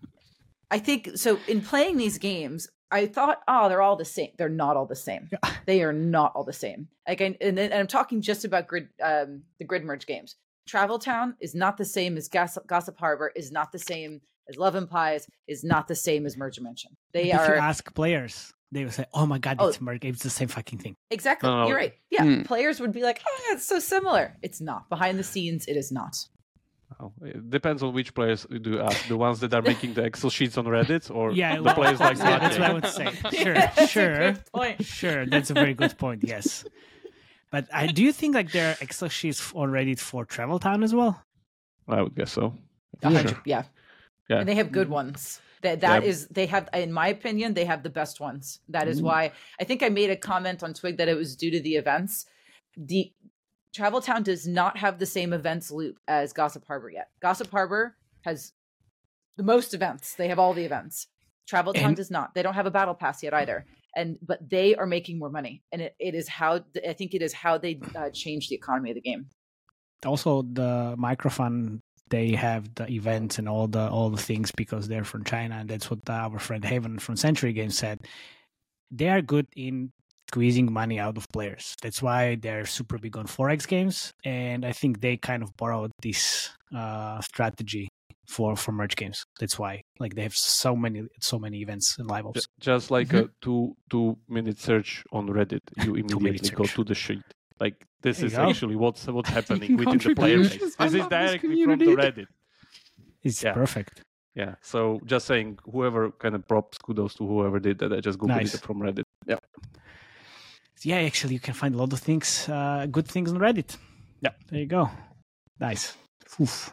I think so. In playing these games, I thought, oh, they're all the same. They're not all the same. They are not all the same. Like, I, and, and I'm talking just about grid, um, the grid merge games. Travel Town is not the same as Gossip, Gossip Harbor. Is not the same as Love and Pies. Is not the same as Merge Dimension. They if are. you ask players, they would say, "Oh my god, Oh. it's merge game. It's the same fucking thing." Exactly. No, no. You're right. Yeah. Mm. Players would be like, oh, it's so similar. It's not. Behind the scenes, it is not. Oh, it depends on which players you do ask. The ones that are making the Excel sheets on Reddit, or Yeah, the well, players like yeah, that's what I Maciej? would say. Sure, That's a sure, good point. sure. That's a very good point. Yes, but I do you think like there are Excel sheets on Reddit for Travel Town as well? I would guess so. A For hundred- sure. Yeah. Yeah. And they have good ones. That that Yeah. is they have, in my opinion, they have the best ones. That is Mm. why I think I made a comment on Twig that it was due to the events. The Travel Town does not have the same events loop as Gossip Harbor yet. Gossip Harbor has the most events. They have all the events. Travel Town And- does not. They don't have a battle pass yet either. And but they are making more money, and it, it is how I think it is how they uh, change the economy of the game. Also, the Microfun, they have the events and all the all the things because they're from China, and that's what our friend Haven from Century Games said. They are good in squeezing money out of players. That's why they're super big on forex games, and I think they kind of borrowed this uh, strategy for for merge games. That's why, like, they have so many so many events and live Ju- ops. Just like a two two minute search on Reddit, you minute immediately go search. to the sheet. Like this There is you go. actually what's what's happening within the player base. Contributions. I This is love this directly from the community. Reddit. It's Yeah. perfect. Yeah. So just saying, whoever kind of props, kudos to whoever did that. I just googled Nice. it from Reddit. Yeah. Yeah, actually, you can find a lot of things, uh, good things on Reddit. Yeah. There you go. Nice. Oof.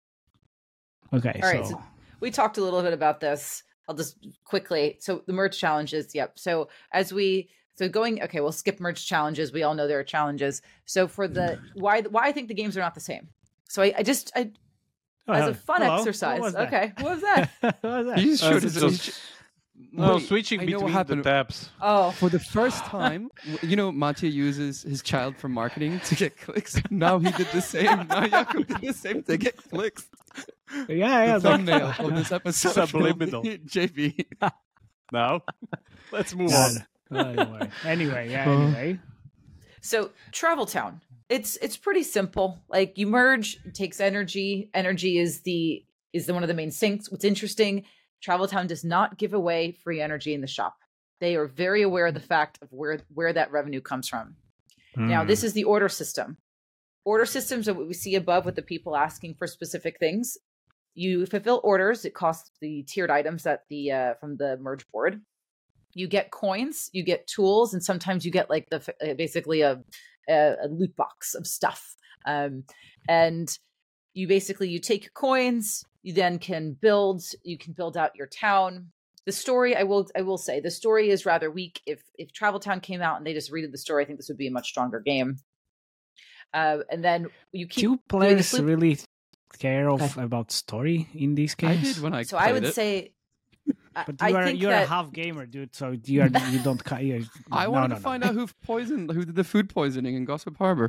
Okay, All right, so so we talked a little bit about this. I'll just quickly. So the merge challenges. Yep. So as we so going. Okay, we'll skip merge challenges. We all know there are challenges. So for the why why I think the games are not the same. So I, I just I Oh, as hell, a fun hello? What exercise. was that? Okay, what was that? What was that? You just Uh, showed it's us- just- you sh- No, Wait, switching I know what between the happened. tabs. Oh, For the first time, w- you know, Mattia uses his child for marketing to get clicks. Now he did the same. Now Jakob did the same to get clicks. Yeah, yeah. The like- thumbnail of this episode. Subliminal. J B. Now, let's move Yeah, on. anyway, anyway, yeah, Uh. anyway. so Travel Town. It's it's pretty simple. Like you merge, it takes energy. Energy is the is the one of the main sinks. What's interesting, Travel Town does not give away free energy in the shop. They are very aware of the fact of where where that revenue comes from. Now, Mm. this is the order system. Order systems are what we see above with the people asking for specific things. You fulfill orders. It costs the tiered items that the uh, from the merge board. You get coins, you get tools, and sometimes you get like the uh, basically a, a, a loot box of stuff. Um, and you basically you take your coins. You then can build. You can build out your town. The story, I will, I will say, the story is rather weak. If if Travel Town came out and they just redid the story, I think this would be a much stronger game. Uh, and then you keep Do doing the players flip- really care of Okay. about story in these I games? did when I So played I would it. say, I, But I you are think you're that a half gamer, dude. So you are you don't. ca- You, I no, wanted no, to no. find out who poisoned, who did the food poisoning in Gossip Harbor.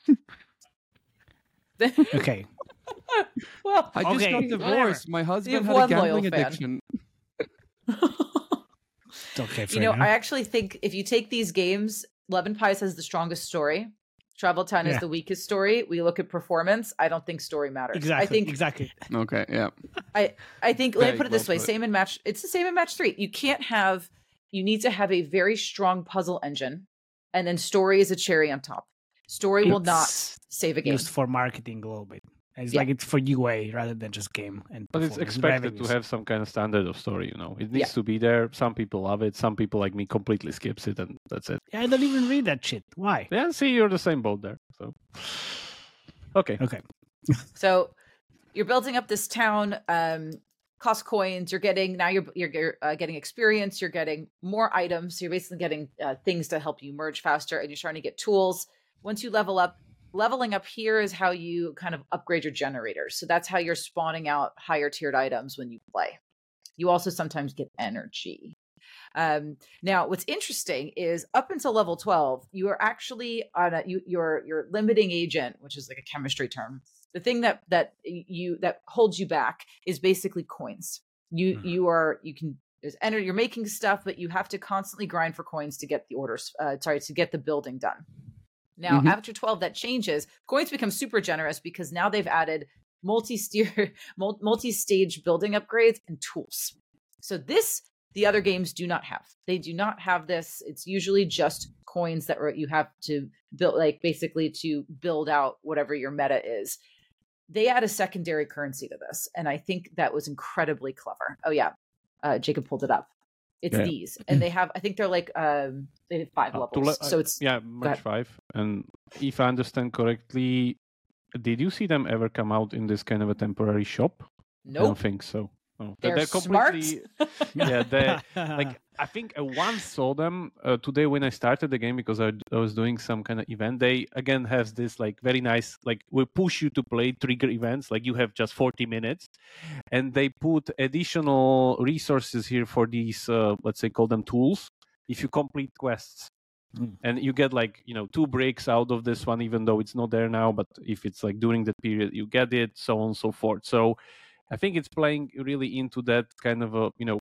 Okay, well, I just Okay, got whatever. divorced. My husband have had a one loyal gambling fan. addiction. it's okay. you know, fair I enough. actually think if you take these games, Love and Pies has the strongest story. Travel Town is Yeah. the weakest story. We look at performance. I don't think story matters. exactly. I think exactly. Okay, yeah. I I think let Very me put it well this way: put. same in match. It's the same in match three. You can't have. You need to have a very strong puzzle engine, and then story is a cherry on top. Story will not It's save a game. used for marketing a little bit. It's Yeah. like it's for U A rather than just game and. But it's performance, expected revenues. to have some kind of standard of story, you know. It needs Yeah. to be there. Some people love it. Some people like me completely skips it, and that's it. Yeah, I don't even read that shit. Why? Yeah, see, you're the same boat there. So, okay. Okay. So you're building up this town. Um, cost coins. You're getting now. You're you're, you're uh, getting experience. You're getting more items. So you're basically getting uh, things to help you merge faster, and you're starting to get tools. Once you level up, leveling up here is how you kind of upgrade your generators. So that's how you're spawning out higher tiered items when you play. You also sometimes get energy. Um, now, what's interesting is up until level twelve, you are actually on a you, your your limiting agent, which is like a chemistry term. The thing that that you that holds you back is basically coins. You Mhm. you are you can there's energy. You're making stuff, but you have to constantly grind for coins to get the orders. Uh, sorry, to get the building done. Now, Mhm. after twelve, that changes. Coins become super generous because now they've added multi-steer, multi-stage building upgrades and tools. So this the other games do not have. They do not have this. It's usually just coins that you have to build, like basically to build out whatever your meta is. They add a secondary currency to this, and I think that was incredibly clever. Oh yeah, uh, Jacob pulled it up. It's Yeah. these, and they have. I think they're like um, they have five Uh, to levels, le- so it's yeah, ahead. Merge five. And if I understand correctly, did you see them ever come out in this kind of a temporary shop? I don't nope. think so. No. They're smart. Yeah, they like I think I once saw them uh, today when I started the game because I, I was doing some kind of event. They again have this like very nice like we push you to play trigger events like you have just forty minutes, and they put additional resources here for these uh, let's say call them tools if you complete quests. Mm. And you get like you know two breaks out of this one even though it's not there now, but if it's like during that period you get it, so on and so forth. So I think it's playing really into that kind of a, you know,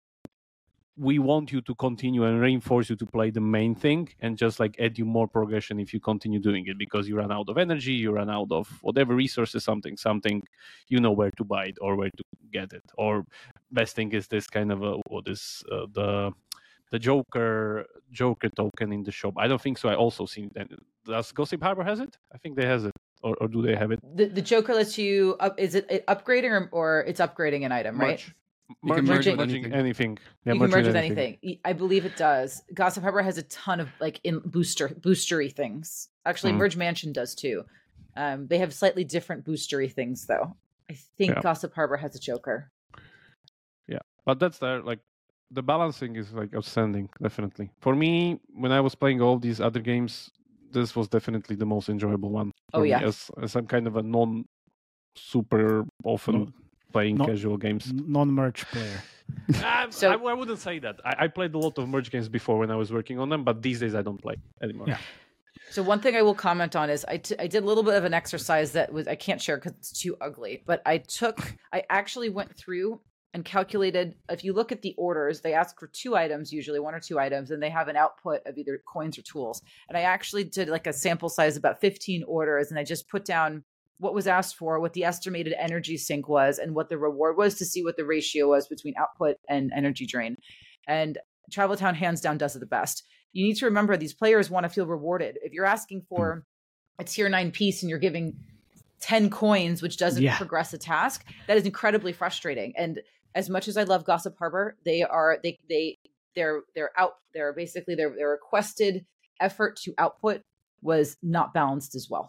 we want you to continue and reinforce you to play the main thing and just like add you more progression if you continue doing it because you run out of energy, you run out of whatever resources, something, something, you know where to buy it or where to get it. Or best thing is this kind of a, what is uh, the the Joker Joker token in the shop. I don't think so. I also seen that. Does Gossip Harbor has it? I think they has it. Or, or do they have it? The the Joker lets you up. Is it, it upgrading or, or it's upgrading an item, right? Merge. You can Merge, merge merging anything. anything. Yeah, You can merge merging with anything. I believe it does. Gossip Harbor has a ton of like in booster boostery things. Actually, Mm. Merge Mansion does too. Um, they have slightly different boostery things though. I think Yeah. Gossip Harbor has a Joker. Yeah, but that's there. Like the balancing is like outstanding. Definitely for me, when I was playing all these other games, this was definitely the most enjoyable one. Oh, for me, yeah. as as I'm kind of a non super often No- playing not- casual games. Non-merch player. Um, So- I, I wouldn't say that. I, I played a lot of merge games before when I was working on them, but these days I don't play anymore. Yeah. So one thing I will comment on is I, t- I did a little bit of an exercise that was I can't share because it's too ugly, but I took I actually went through and calculated. If you look at the orders, they ask for two items, usually one or two items, and they have an output of either coins or tools. And I actually did like a sample size of about fifteen orders, and I just put down what was asked for, what the estimated energy sink was, and what the reward was to see what the ratio was between output and energy drain. And Travel Town hands down does it the best. You need to remember these players want to feel rewarded. If you're asking for a tier nine piece and you're giving ten coins, which doesn't Yeah. progress a task, that is incredibly frustrating. And as much as I love Gossip Harbor, they are they they they're they're out they're basically their their requested effort to output was not balanced as well.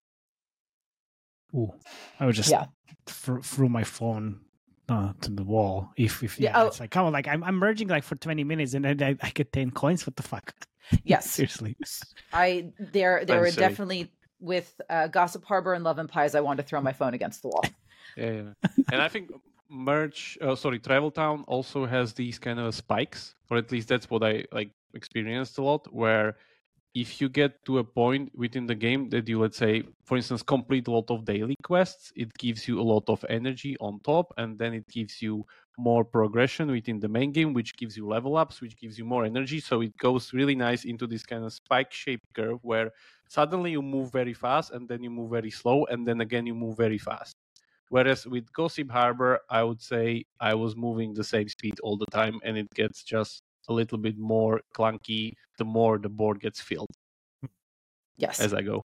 Ooh, I would just Yeah. th- threw my phone uh, to the wall. If if Yeah, yeah, oh. it's like come on, like I'm I'm merging like for twenty minutes and then I, I get ten coins. What the fuck? Yes. Seriously. I there there I'm were silly. definitely with uh, Gossip Harbor and Love and Pies, I wanted to throw my phone against the wall. Yeah, yeah. And I think merge uh, sorry Travel Town also has these kind of spikes, or at least that's what I like experienced a lot, where if you get to a point within the game that you, let's say, for instance, complete a lot of daily quests, it gives you a lot of energy on top, and then it gives you more progression within the main game, which gives you level ups, which gives you more energy. So it goes really nice into this kind of spike shaped curve where suddenly you move very fast and then you move very slow and then again you move very fast. Whereas with Gossip Harbor, I would say I was moving the same speed all the time, and it gets just a little bit more clunky the more the board gets filled Yes. as I go.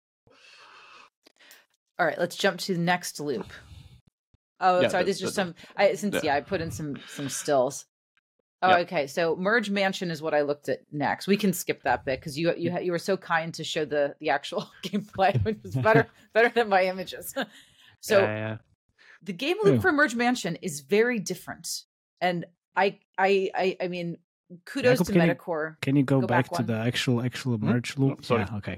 All right, let's jump to the next loop. Oh, Yeah, sorry. the- There's just the- some. I since the- yeah, I put in some some stills. Oh, Yeah. okay. So Merge Mansion is what I looked at next. We can skip that bit because you you ha- you were so kind to show the the actual gameplay, which was better better than my images. So yeah, yeah. the game loop Yeah. for Merge Mansion is very different, and I I I, I mean, kudos Jacob, to can you- Metacore. Can you go, Go back, back to one. the actual actual merge loop? sorry. Yeah, okay.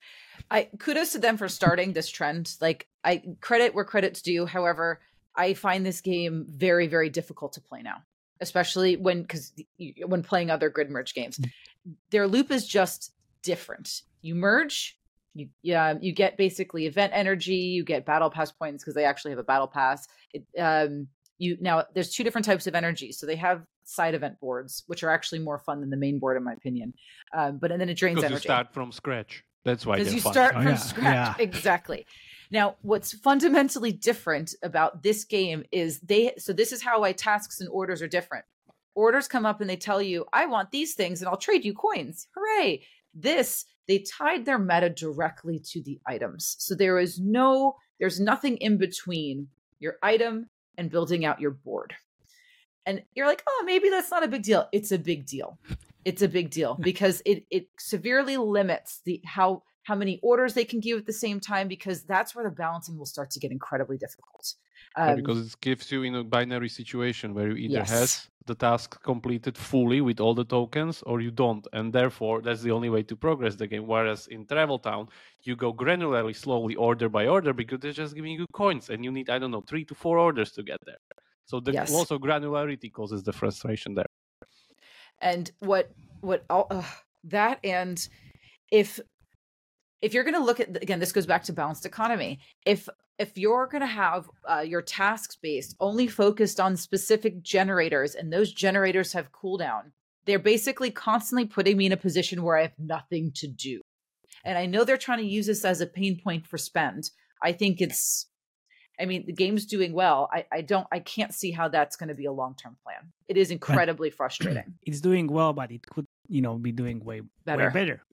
I kudos to them for starting this trend. Like I credit where credit's due. However, I find this game very, very difficult to play now, especially when because when playing other grid merge games, their loop is just different. You merge, you yeah, you get basically event energy, you get battle pass points because they actually have a battle pass. It, um, you now there's two different types of energy, so they have side event boards, which are actually more fun than the main board, in my opinion. Um, but and then it drains Because you energy. start from scratch. That's why Because they're you fun. start Oh, from yeah, scratch. yeah. Exactly. Now, what's fundamentally different about this game is they, so this is how why tasks and orders are different. orders come up and they tell you, I want these things and I'll trade you coins. Hooray. This, they tied their meta directly to the items. So there is no, there's nothing in between your item and building out your board. And you're like, oh, maybe that's not a big deal. It's a big deal. It's a big deal because it it severely limits the how how many orders they can give at the same time, because that's where the balancing will start to get incredibly difficult. Um, Yeah, because it gives you in a binary situation where you either Yes. has the task completed fully with all the tokens or you don't, and therefore that's the only way to progress the game. Whereas in Travel Town, you go granularly, slowly, order by order, because they're just giving you coins, and you need, I don't know, three to four orders to get there. So the Yes. loss of granularity causes the frustration there. And what what all uh, that and if if you're going to look at, again, this goes back to balanced economy. If if you're going to have uh, your tasks based only focused on specific generators, and those generators have cooldown, they're basically constantly putting me in a position where I have nothing to do. And I know they're trying to use this as a pain point for spend. I think it's, I mean, the game's doing well. I, I don't, I can't see how that's going to be a long-term plan. It is incredibly frustrating. It's doing well, but it could, you know, be doing way Better. way better.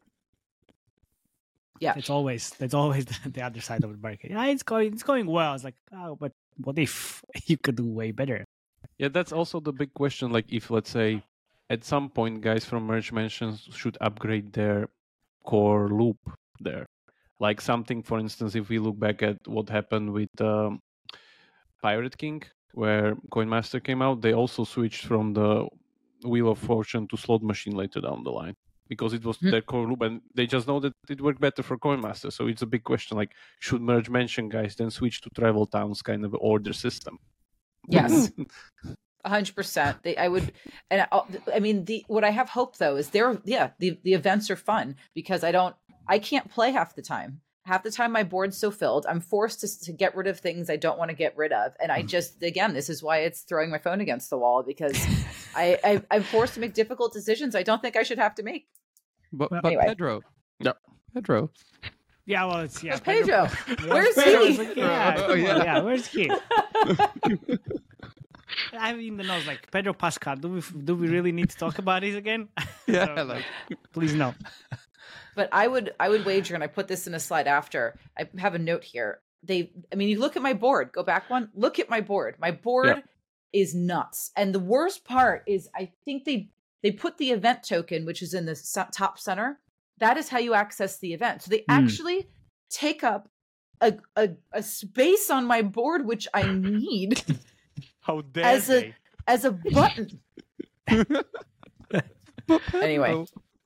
Yeah. It's always that's always the, the other side of the barricade. Yeah, it's going it's going well. It's like, oh, but what if you could do way better? Yeah, that's also the big question. Like, if, let's say, at some point, guys from Merge Mansions should upgrade their core loop there. Like something, for instance, if we look back at what happened with um, Pirate King, where Coin Master came out, they also switched from the Wheel of Fortune to Slot Machine later down the line, because it was Hmm. their core loop, and they just know that it worked better for Coin Master. So it's a big question, like, should Merge Mansion guys then switch to Travel Town's kind of order system? Yes. A hundred percent. They, I would, and I, I mean, the what I have hope though is there. Yeah, the the events are fun because I don't, I can't play half the time. Half the time my board's so filled, I'm forced to to get rid of things I don't want to get rid of, and I just, again, this is why it's throwing my phone against the wall, because I, I I'm forced to make difficult decisions I don't think I should have to make. But, Well, but anyway. Pedro. Yeah. Pedro. Yeah, well, it's yeah. Where's Pedro? Pedro- Where's Pedro? he? It's like, yeah, Oh, come on, yeah. yeah, where's he? I mean, the nose like Pedro Pascal. Do we do we really need to talk about this again? Yeah, So, like please no. But I would I would wager, and I put this in a slide after. I have a note here. They, I mean, you look at my board. Go back one. Look at my board. My board Yeah. is nuts. And the worst part is, I think they they put the event token, which is in the s- top center. That is how you access the event. So they Hmm. actually take up a, a a space on my board, which I need How dare As a- they? as a button. Anyway.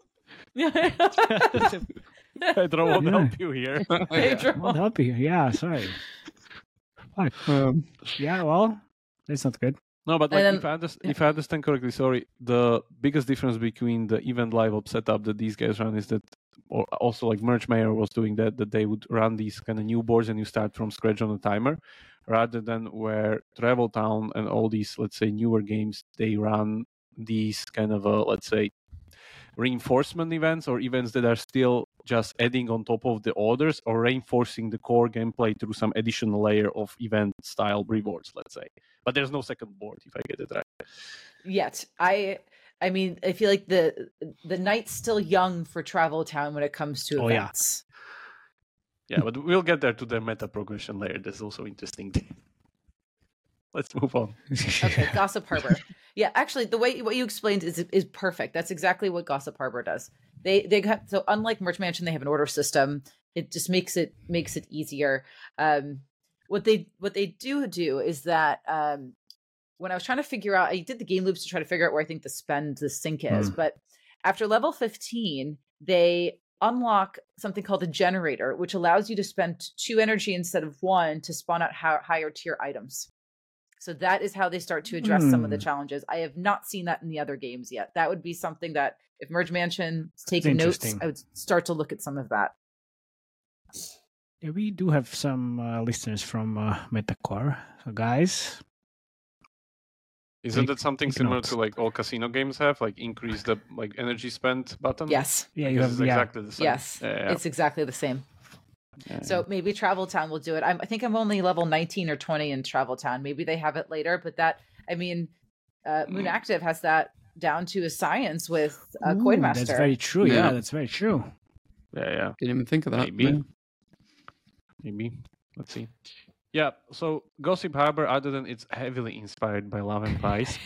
Pedro won't Yeah. help you here. Pedro. Won't help you. Yeah, sorry. Fuck. um, Yeah, well, that's not good. No, but And like, then- if I understand, if I understand correctly, sorry, the biggest difference between the event live up setup that these guys run is that, or also like Merge Mayor was doing that, that they would run these kind of new boards and you start from scratch on a timer, rather than where Travel Town and all these, let's say, newer games, they run these kind of, uh, let's say, reinforcement events or events that are still just adding on top of the orders or reinforcing the core gameplay through some additional layer of event style rewards, let's say. But there's no second board, if I get it right. Yet I I mean, I feel like the the night's still young for Travel Town when it comes to Oh, yeah. events. Yeah, but we'll get there to the meta progression layer. That's also interesting. Let's move on. Okay, Gossip Harbor. Yeah, actually, the way what you explained is is perfect. That's exactly what Gossip Harbor does. They they got, so unlike Merge Mansion, they have an order system. It just makes it makes it easier. Um, what they what they do do is that um, when I was trying to figure out, I did the game loops to try to figure out where I think the spend the sink is. Mm. But after level fifteen, they unlock something called a generator, which allows you to spend two energy instead of one to spawn out hi- higher tier items. So that is how they start to address some of the Hmm. challenges. I have not seen that in the other games yet. That would be something that if Merge Mansion is taking notes, interesting. I would start to look at some of that. Yeah, we do have some uh, listeners from uh, Metacore. So, guys, Isn't Take- that something take similar notes. to like all casino games have, like increase the like energy spent button? Yes, yeah, you Because have it's yeah. exactly the same. yes, Yeah, yeah, it's exactly the same. yeah. So maybe Travel Town will do it. I'm, I think I'm only level nineteen or twenty in Travel Town. Maybe they have it later, but that, I mean, uh, Moon Active has that down to a science with uh, Coin Ooh, Master. That's very true. Yeah, Yeah. that's very true. Yeah, yeah. Didn't even think of that. Maybe. Yeah. Maybe. Let's see. Yeah, so Gossip Harbor, other than it's heavily inspired by Love and Pies.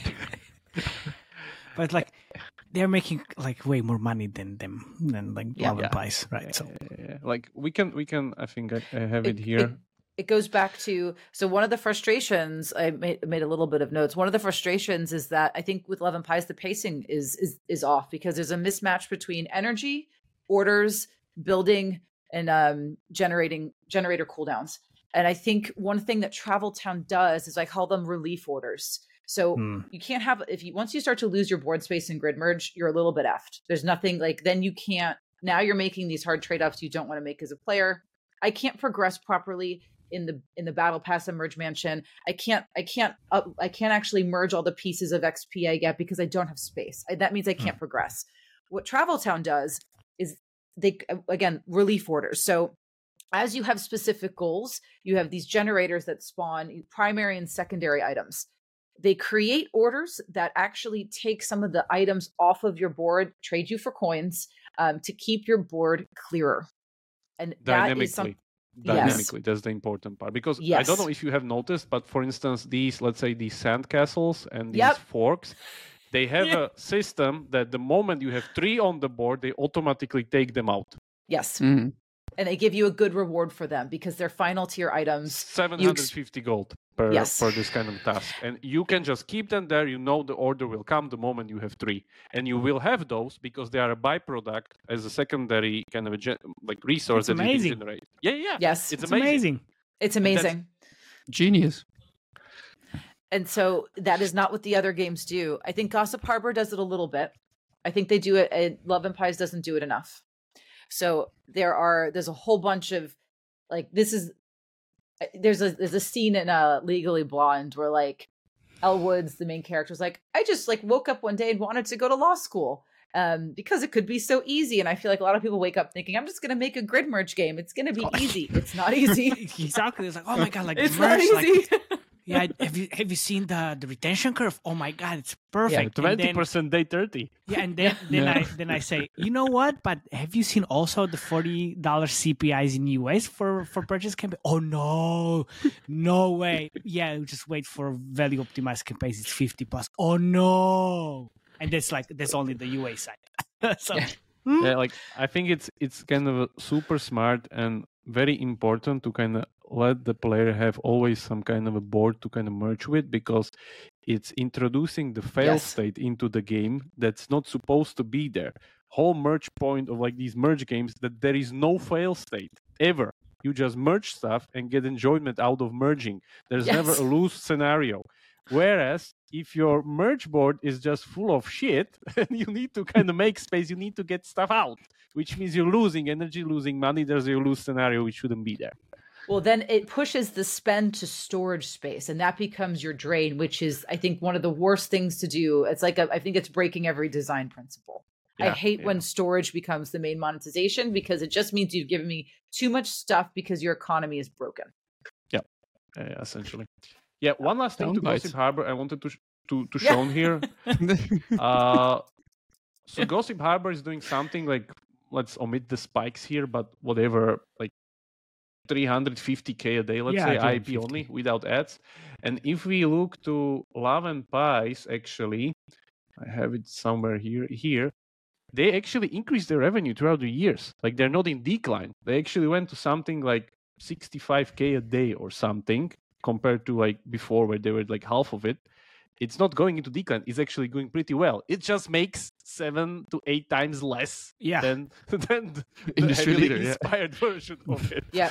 But like, they're making like way more money than them than like Yeah. Love and Yeah. Pies, right? So Yeah, like we can, we can. I think I, I have it, It- here. it- It goes back to so one of the frustrations I made, made a little bit of notes. One of the frustrations is that I think with Love and Pies the pacing is is is off because there's a mismatch between energy, orders, building, and um, generating generator cooldowns. And I think one thing that Travel Town does is I call them relief orders. So Hmm. you can't have if you once you start to lose your board space in grid merge, you're a little bit effed. There's nothing like then you can't. Now you're making these hard trade offs you don't want to make as a player. I can't progress properly in the in the battle pass and merge mansion. I can't I can't up, I can't actually merge all the pieces of X P I get because I don't have space. I, that means I can't progress. What Travel Town does is they again relief orders. So as you have specific goals, you have these generators that spawn primary and secondary items. They create orders that actually take some of the items off of your board, trade you for coins, um, to keep your board clearer. And that is something. Yes. Dynamically, that's the important part. Because I Yes. don't know if you have noticed, but for instance, these, let's say, these sand castles and these Yep. forks, they have a system that the moment you have three on the board, they automatically take them out. Yes. Mhm. And they give you a good reward for them because they're final tier items. seven hundred fifty gold per Yes. for this kind of task, and you can just keep them there. You know the order will come the moment you have three, and you will have those because they are a byproduct as a secondary kind of a gen- like resource It's that you amazing. can generate. Yeah, yeah, Yes. it's, It's amazing. amazing. It's amazing. Genius. And so that is not what the other games do. I think Gossip Harbor does it a little bit. I think they do it, and Love and Pies doesn't do it enough. So there are there's a whole bunch of like this is there's a there's a scene in uh Legally Blonde where like Elle Woods, the main character, is like, I just like woke up one day and wanted to go to law school. Um, because it could be so easy. And I feel like a lot of people wake up thinking, I'm just gonna make a grid merge game. It's gonna be easy. It's not easy. Exactly. It's like, oh my god, like It's merge, not easy. like yeah. Have you have you seen the the retention curve? Oh my god, it's perfect. And Twenty then- percent day thirty. Yeah, and then then Yeah. I then I say, you know what? But have you seen also the forty dollars C P Is in U S for for purchase campaign? Oh no, no way. Yeah, just wait for value optimized campaigns. It's fifty plus. Oh no, and that's like that's only the U A side. so hmm? Yeah, like I think it's it's kind of super smart and very important to kind of let the player have always some kind of a board to kind of merge with, because it's introducing the fail Yes. state into the game that's not supposed to be there. Whole merge point of like these merge games that there is no fail state ever. You just merge stuff and get enjoyment out of merging. There's never Yes. a lose scenario. Whereas if your merge board is just full of shit, and you need to kind of make space, you need to get stuff out, which means you're losing energy, losing money. There's a lose scenario which shouldn't be there. Well, then it pushes the spend to storage space, and that becomes your drain, which is, I think, one of the worst things to do. It's like, a, I think it's breaking every design principle. I Yeah, hate yeah. when storage becomes the main monetization because it just means you've given me too much stuff because your economy is broken. Uh, essentially. Yeah, one last thing to Soundbites. Gossip Harbor I wanted to sh- to, to Yeah. show here. Uh, so Gossip Harbor is doing something like, let's omit the spikes here, but whatever, like three hundred fifty K a day, let's Yeah, say I P three hundred fifty. only without ads. And if we look to Love and Pies, actually, I have it somewhere here, here, they actually increased their revenue throughout the years. Like they're not in decline. They actually went to something like sixty-five K a day or something compared to like before where they were like half of it. It's not going into decline. It's actually going pretty well. It just makes seven to eight times less Yeah. than, than the Industry heavily leader, yeah. inspired version of it. Yeah.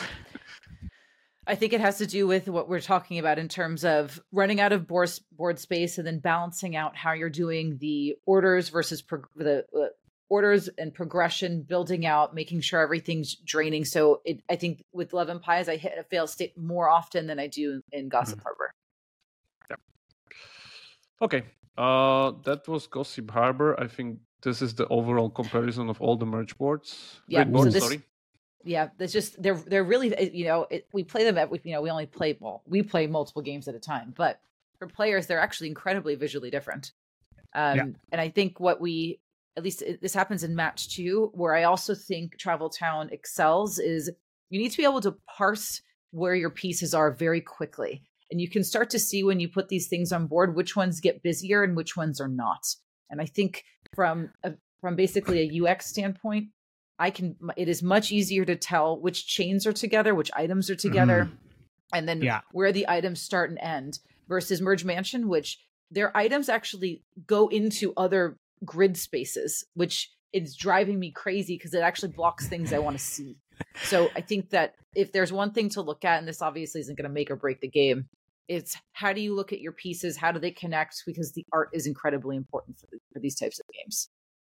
I think it has to do with what we're talking about in terms of running out of board, board space and then balancing out how you're doing the orders versus prog- the uh, orders and progression, building out, making sure everything's draining. So it, I think with Love and Pies, I hit a fail state more often than I do in Gossip Harbor. Okay, uh, that was Gossip Harbor. I think this is the overall comparison of all the merge boards. Yeah, Grid so boards, this- sorry. Yeah, there's just they're they're really you know it, we play them at you know we only play well we play multiple games at a time, but for players, they're actually incredibly visually different. Um, Yeah. And I think what we, at least it- this happens in match two, where I also think Travel Town excels is you need to be able to parse where your pieces are very quickly. And you can start to see when you put these things on board, which ones get busier and which ones are not. And I think from a, from basically a U X standpoint, I can, it is much easier to tell which chains are together, which items are together, Mhm. and then Yeah. where the items start and end, versus Merge Mansion, which their items actually go into other grid spaces, which is driving me crazy because it actually blocks things I want to see. So I think that if there's one thing to look at, and this obviously isn't going to make or break the game, it's how do you look at your pieces? How do they connect? Because the art is incredibly important for, the, for these types of games.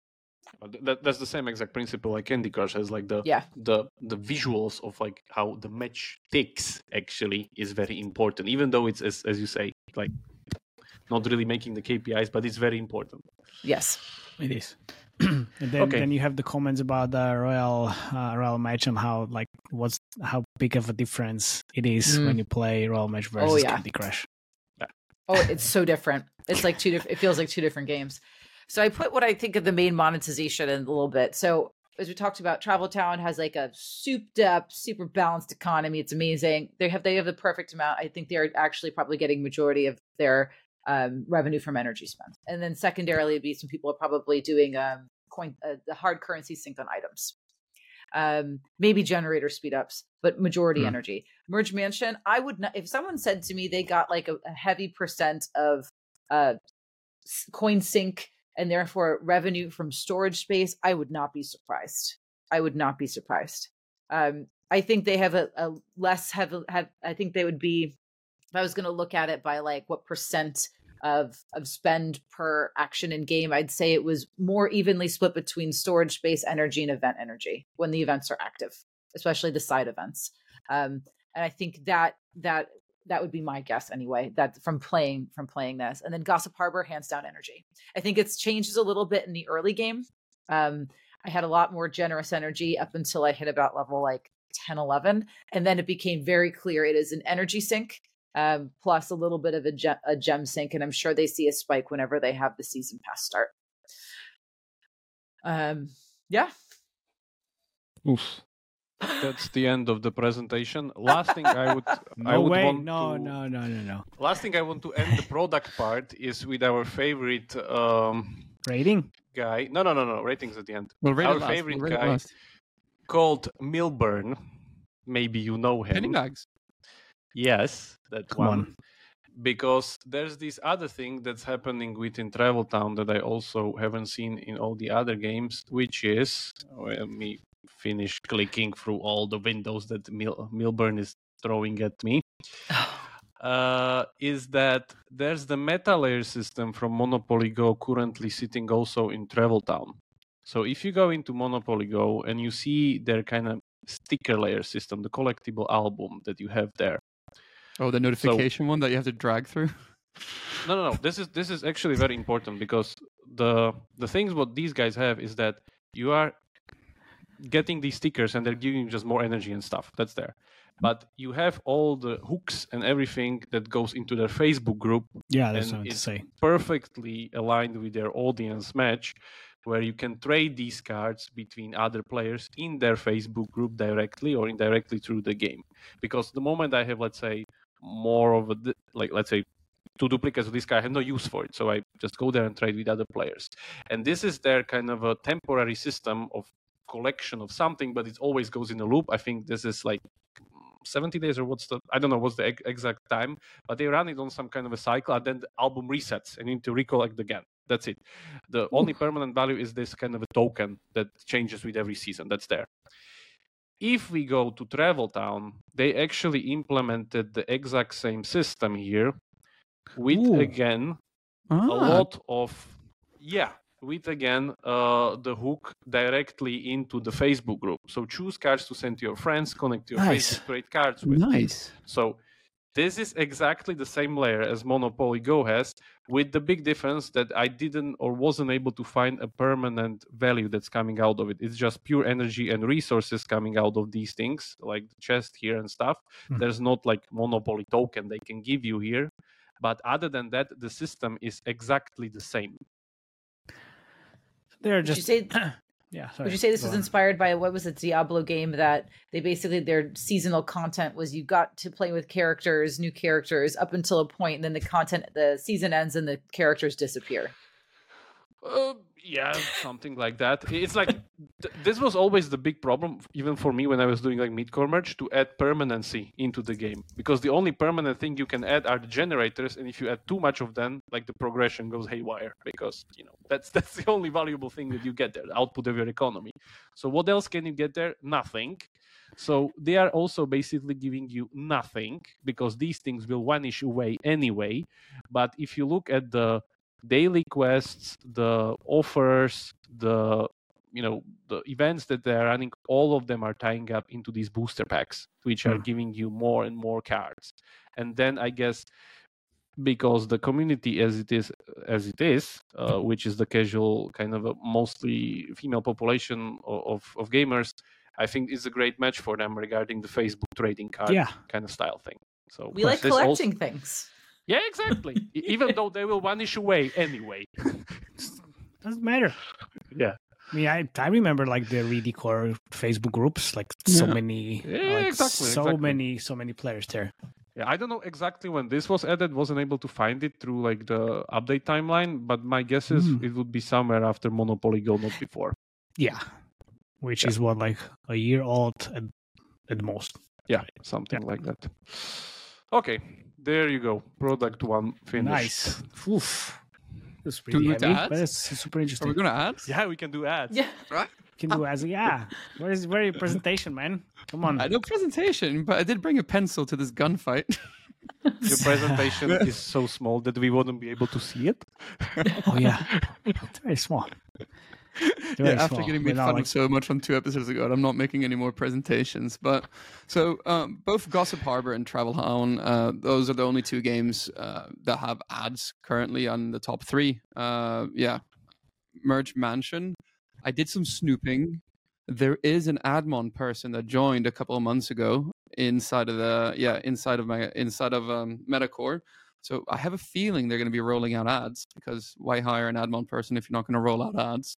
That, that's the same exact principle like Candy Crush has, like the Yeah. the the visuals of like how the match ticks actually is very important, even though it's as, as you say, like not really making the K P Is, but it's very important. Yes. It is. and then, Okay. then you have the comments about the Royal uh, Royal Match and how like what's how big of a difference it is Mm. when you play Royal Match versus yeah. Candy Crush. Oh, it's so different. It's like two different, it feels like two different games. So I put what I think of the main monetization in a little bit. So as we talked about, Travel Town has like a souped up, super balanced economy. It's amazing. They have, they have the perfect amount. I think they're actually probably getting majority of their um, revenue from energy spend. And then secondarily, it'd be some people are probably doing um, coin, uh, the hard currency sync on items. Um, maybe generator speed ups, but majority Hmm. energy. Merge Mansion, I would not, if someone said to me they got like a, a heavy percent of uh, s- coin sync and therefore revenue from storage space, I would not be surprised. I would not be surprised. Um, I think they have a, a less heavy, have, I think they would be, if I was going to look at it by like what percent of of spend per action in game, I'd say it was more evenly split between storage space energy and event energy when the events are active, especially the side events. Um, and I think that that that would be my guess anyway. That from playing from playing this, and then Gossip Harbor, hands down energy. I think it's changes a little bit in the early game. Um, I had a lot more generous energy up until I hit about level like ten, eleven, and then it became very clear it is an energy sink. Um, plus a little bit of a gem, a gem sink, and I'm sure they see a spike whenever they have the season pass start. Um, yeah. Oof. That's the end of the presentation. Last thing I would I No would way. want No, to, no, no, no, no. Last thing I want to end the product part is with our favorite um, Rating? guy. No, no, no, no. Ratings at the end. We'll rate Our it last. favorite We'll rate it guy last. called Milburn. Maybe you know him. Penny bags. Yes, that Come one. on. Because there's this other thing that's happening within Travel Town that I also haven't seen in all the other games, which is, let me finish clicking through all the windows that Mil- Milburn is throwing at me, uh, is that there's the meta layer system from Monopoly Go currently sitting also in Travel Town. So if you go into Monopoly Go and you see their kind of sticker layer system, the collectible album that you have there. Oh, the notification one that you have to drag through. No, no, no. This is this is actually very important because the the things what these guys have is that you are getting these stickers and they're giving you just more energy and stuff. That's there. But you have all the hooks and everything that goes into their Facebook group Yeah, that's and what I meant to it's say. perfectly aligned with their audience match, where you can trade these cards between other players in their Facebook group directly or indirectly through the game. Because the moment I have, let's say, more of a, like, let's say, two duplicates of this card, I have no use for it. So I just go there and trade with other players. And this is their kind of a temporary system of collection of something, but it always goes in a loop. I think this is like seventy days or what's the, I don't know what's the exact time, but they run it on some kind of a cycle and then the album resets and you need to recollect again. That's it. The only permanent value is this kind of a token that changes with every season. That's there. If we go to Travel Town, they actually implemented the exact same system here with, Ooh. again, Ah, a lot of, yeah, with, again, uh, the hook directly into the Facebook group. So choose cards to send to your friends, connect to your Nice. Facebook, trade cards with. nice. So this is exactly the same layer as Monopoly Go has, with the big difference that I didn't or wasn't able to find a permanent value that's coming out of it. It's just pure energy and resources coming out of these things, like the chest here and stuff. Hmm. There's not like Monopoly token they can give you here, But other than that, the system is exactly the same. They're Would you just say yeah. Sorry, Would you say this go was on. inspired by what was a Diablo game that they basically their seasonal content was you got to play with characters, new characters up until a point, and then the content, the season ends and the characters disappear? Uh, yeah, something like that. It's like th- this was always the big problem, even for me when I was doing like midcore merge, to add permanency into the game, because the only permanent thing you can add are the generators, and if you add too much of them, like the progression goes haywire, because you know that's that's the only valuable thing that you get there, the output of your economy. So what else can you get there? Nothing. So they are also basically giving you nothing, because these things will vanish away anyway. But if you look at the daily quests, the offers, the you know the events that they're running, all of them are tying up into these booster packs, which are Mm. giving you more and more cards. And then I guess because the community as it is as it is, uh, which is the casual kind of a mostly female population of, of, of gamers, I think is a great match for them regarding the Facebook trading card Yeah. kind of style thing. So We like this collecting also- things. yeah, exactly. E- Even though they will vanish away anyway. Doesn't matter. Yeah. I mean, I, I remember like the Redecore Facebook groups, like so Yeah. many, Yeah, like exactly, so exactly. many, so many players there. Yeah, I don't know exactly when this was added. Wasn't able to find it through like the update timeline, but my guess is Hmm. it would be somewhere after Monopoly Go, not before. Yeah, which Yeah. is what like a year old at, at most. Yeah, something like that. Okay, there you go. Product one finished. Nice. Oof. That's Do we pretty move to heavy, ads? but it's super Are interesting. we going to add? Yeah, we can do ads. Yeah. Right? Can do as yeah. Where is where your presentation, man? Come on. I know presentation, but I did bring a pencil to this gunfight. Your presentation is so small that we wouldn't be able to see it. Oh yeah, it's very small. Very Yeah, after small. getting We're made not fun like- of so much from two episodes ago, I'm not making any more presentations. But so um, both Gossip Harbor and Travel Town, uh, those are the only two games uh, that have ads currently on the top three. Uh, yeah, Merge Mansion. I did some snooping. There is an Admon person that joined a couple of months ago inside of the yeah inside of my inside of um, Metacore. So I have a feeling they're going to be rolling out ads, because why hire an Admon person if you're not going to roll out ads?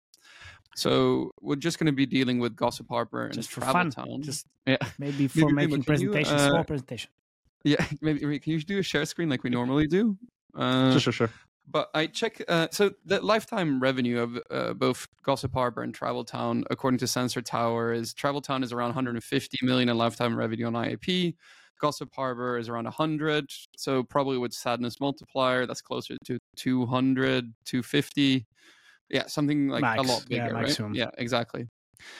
So we're just going to be dealing with Gossip Harbor and just for Travel fun. Town. Just yeah, maybe for Maybe, making Rima, can you, presentation, uh, small presentation. yeah. Maybe Rima, can you do a share screen like we normally do? Uh, Sure, sure, sure. But I check. Uh, so the lifetime revenue of uh, both Gossip Harbor and Travel Town, according to Sensor Tower, is Travel Town is around one hundred fifty million in lifetime revenue on I A P. Gossip Harbor is around one hundred. So probably with Sadness Multiplier, that's closer to two hundred, two fifty. Yeah, something like Max, a lot yeah, bigger, right? maximum. Yeah, exactly.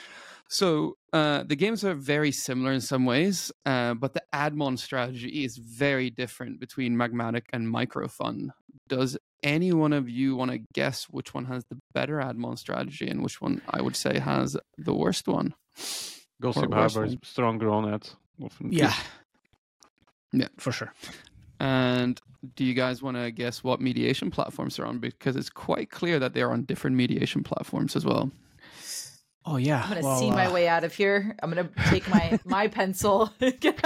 So uh, the games are very similar in some ways, uh, but the Admon strategy is very different between Magmatic and Microfun. Does any one of you want to guess which one has the better Admon strategy and which one I would say has the worst one? Gossip worse Harbor is one. stronger on that. Often. Yeah, Yeah. for sure. And do you guys want to guess what mediation platforms they're on? Because it's quite clear that they're on different mediation platforms as well. Oh yeah. I'm gonna well, see my uh, way out of here. I'm gonna take my my pencil. and get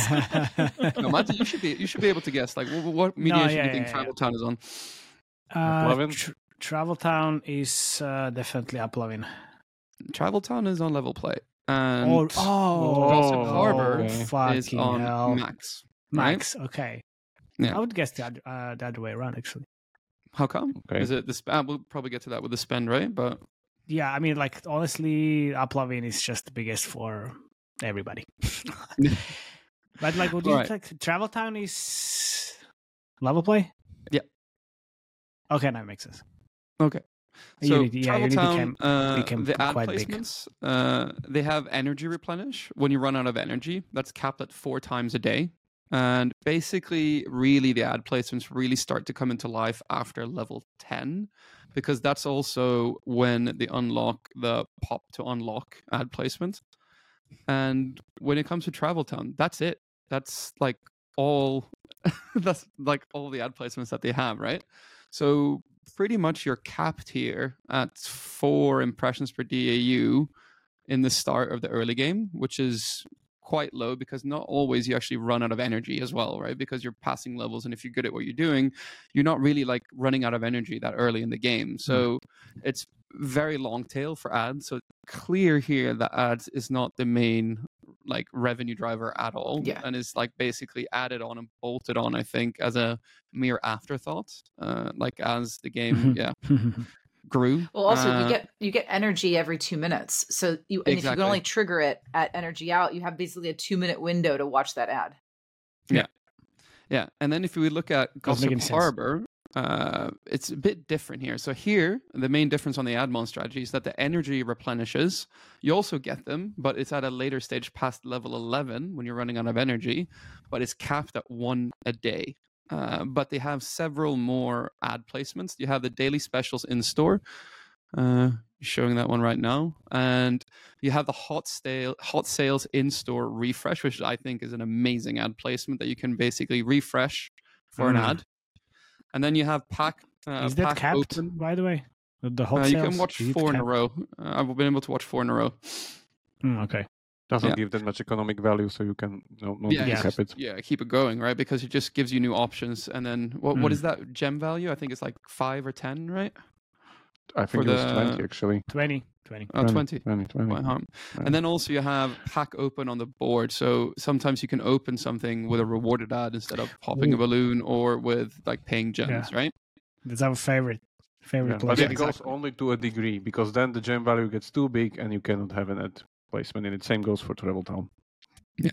out. No, Matt, you should be you should be able to guess. Like, what, what mediation yeah, do you think yeah, Travel Town is on? uh, Uplovin? tr- Travel Town is uh, definitely Uplovin. Travel Town is on Level Play, and Oh, oh, Gossip Harbor okay. is fucking on hell. Max. right? Max. Okay. Yeah. I would guess the other, uh, the other way around, actually. How come? Okay. Is it the spend? We'll probably get to that with the spend, right? But Yeah, I mean, like honestly, Uplovin is just the biggest for everybody. But like, would you Right. think Travel Town is level play? Yeah. Okay, that makes sense. okay. So, So Unity, yeah, Travel Unity Town, came, uh, became the ad quite big. placements, uh, they have energy replenish. When you run out of energy, that's capped at four times a day. And basically, really, the ad placements really start to come into life after level ten, because that's also when they unlock the pop to unlock ad placement. And when it comes to Travel Town, that's it. That's like all. That's like all the ad placements that they have, right? So pretty much you're capped here at four impressions per D A U in the start of the early game, which is quite low because not always you actually run out of energy as well, right? Because you're passing levels, and if you're good at what you're doing, you're not really like running out of energy that early in the game. So mm. it's very long tail for ads. So clear here that ads is not the main like revenue driver at all, yeah. and is like basically added on and bolted on, I think, as a mere afterthought, uh, like as the game, yeah. grew. Well, also uh, you get you get energy every two minutes. So you and exactly. if you can only trigger it at energy out, you have basically a two minute window to watch that ad. Yeah, yeah. And then if we look at Gossip Harbor, uh, it's a bit different here. So here, the main difference on the Admon strategy is that the energy replenishes. You also get them, but it's at a later stage past level eleven when you're running out of energy, but it's capped at one a day. Uh, but they have several more ad placements. You have the daily specials in store, uh, showing that one right now, and you have the hot sale, hot sales in store refresh, which I think is an amazing ad placement that you can basically refresh for mm. an ad. And then you have pack. Uh, is that pack capped? open. By the way, the hot uh, sales. You can watch is four in a row. Uh, I've been able to watch four in a row. Mm, okay. Doesn't yeah. give that much economic value, so you can no, no yeah, cap it. Yeah, keep it going, right? Because it just gives you new options. And then what mm. what is that gem value? I think it's like five or ten, right? I think For it was the... twenty actually. twenty. twenty. Oh, twenty. twenty, twenty. Wow. And then also you have pack open on the board. So sometimes you can open something with a rewarded ad instead of popping Ooh. a balloon or with like paying gems, yeah. right? That's our favorite. Favorite yeah, but yeah, it exactly. goes only to a degree, because then the gem value gets too big and you cannot have an ad placement in it. Same goes for Travel Town. Yeah.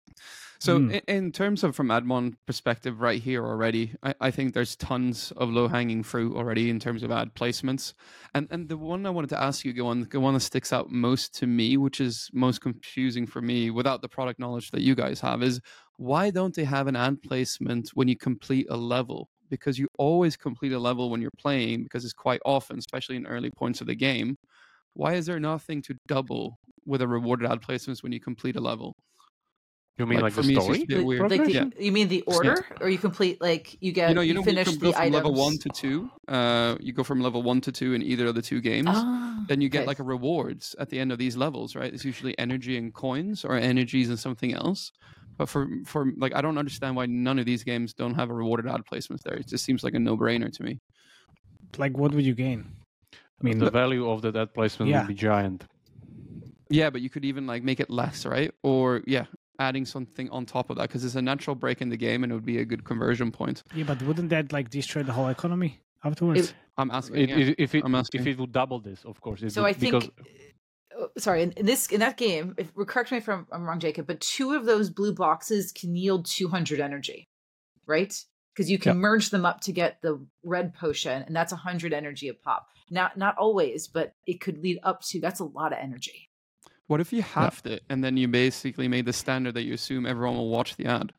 So mm. in, in terms of from Admon perspective right here already, I, I think there's tons of low-hanging fruit already in terms of ad placements. And and the one I wanted to ask you, the one, the one that sticks out most to me, which is most confusing for me without the product knowledge that you guys have, is why don't they have an ad placement when you complete a level? Because you always complete a level when you're playing, because it's quite often, especially in early points of the game. Why is there nothing to double with a rewarded ad placements when you complete a level? You mean like, like the story? Like, like the, yeah. You mean the order, yeah. or you complete like you get you, know, you, you know, finish you go the from items. level one to two. Uh, you go from level one to two in either of the two games. Oh, then you get okay. like a rewards at the end of these levels, right? It's usually energy and coins, or energies and something else. But for for like, I don't understand why none of these games don't have a rewarded ad placements there. It just seems like a no-brainer to me. Like, what would you gain? I mean, the value of that ad placement yeah. would be giant. Yeah, but you could even like make it less, right? Or yeah, adding something on top of that, because it's a natural break in the game and it would be a good conversion point. Yeah, but wouldn't that like destroy the whole economy afterwards? It, I'm asking. It, yeah. If it I'm asking. if it would double this, of course. It so would, I think. Because... Sorry, in, in this in that game, if correct me if I'm, I'm wrong, Jacob, but two of those blue boxes can yield two hundred energy, right? Because you can yep. merge them up to get the red potion, and that's one hundred energy a pop. Not not always, but it could lead up to, that's a lot of energy. What if you halved yeah. it, and then you basically made the standard that you assume everyone will watch the ad?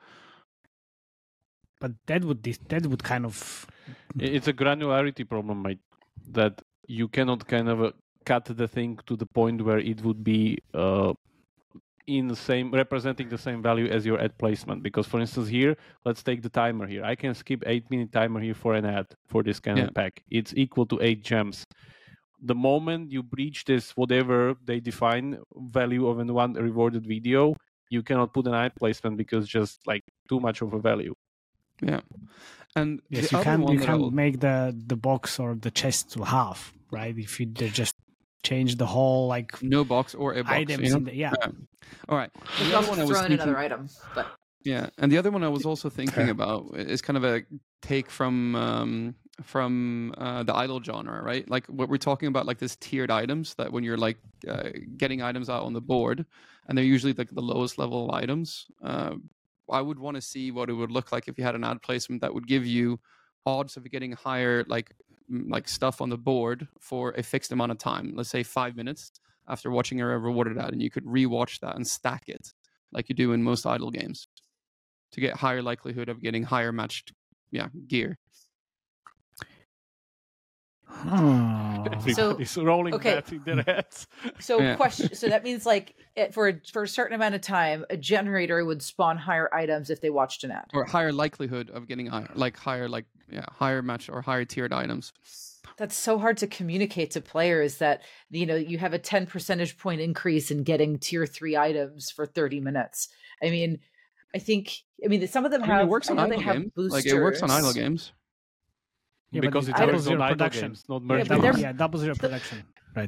But that would that would kind of... It's a granularity problem, mate, that you cannot kind of... Uh, cut the thing to the point where it would be uh, in the same representing the same value as your ad placement. Because for instance here, let's take the timer here. I can skip eight minute timer here for an ad for this kind yeah. of pack. It's equal to eight gems. The moment you breach this whatever they define value of an one rewarded video, you cannot put an ad placement because just like too much of a value. Yeah. And yes, you can't you can't make the the box or the chest to half, right? If you just change the whole like no box or a box items you know? in the, yeah. yeah. All right. You can also throw in another item, but yeah. And the other one I was also thinking about is kind of a take from um, from uh, the idle genre, right? Like what we're talking about, like this tiered items that when you're like uh, getting items out on the board, and they're usually like the lowest level of items. Uh, I would want to see what it would look like if you had an ad placement that would give you odds of getting higher like like stuff on the board for a fixed amount of time, let's say five minutes after watching a rewarded ad, and you could rewatch that and stack it like you do in most idle games to get higher likelihood of getting higher matched yeah gear. Oh. Everybody's so, rolling okay. bats in their heads. So yeah. question. So that means like it, for a, for a certain amount of time, a generator would spawn higher items if they watched an ad, or higher likelihood of getting higher, like higher, like yeah, higher match or higher tiered items. That's so hard to communicate to players that, you know, you have a ten percentage point increase in getting tier three items for thirty minutes. I mean, I think, I mean, some of them I mean, have, it works I on know idle they have games. boosters. Like it works on idle games. Yeah, because but it's double based zero on idle production. games, not Yeah, merge but double, they're- yeah, double zero production, right?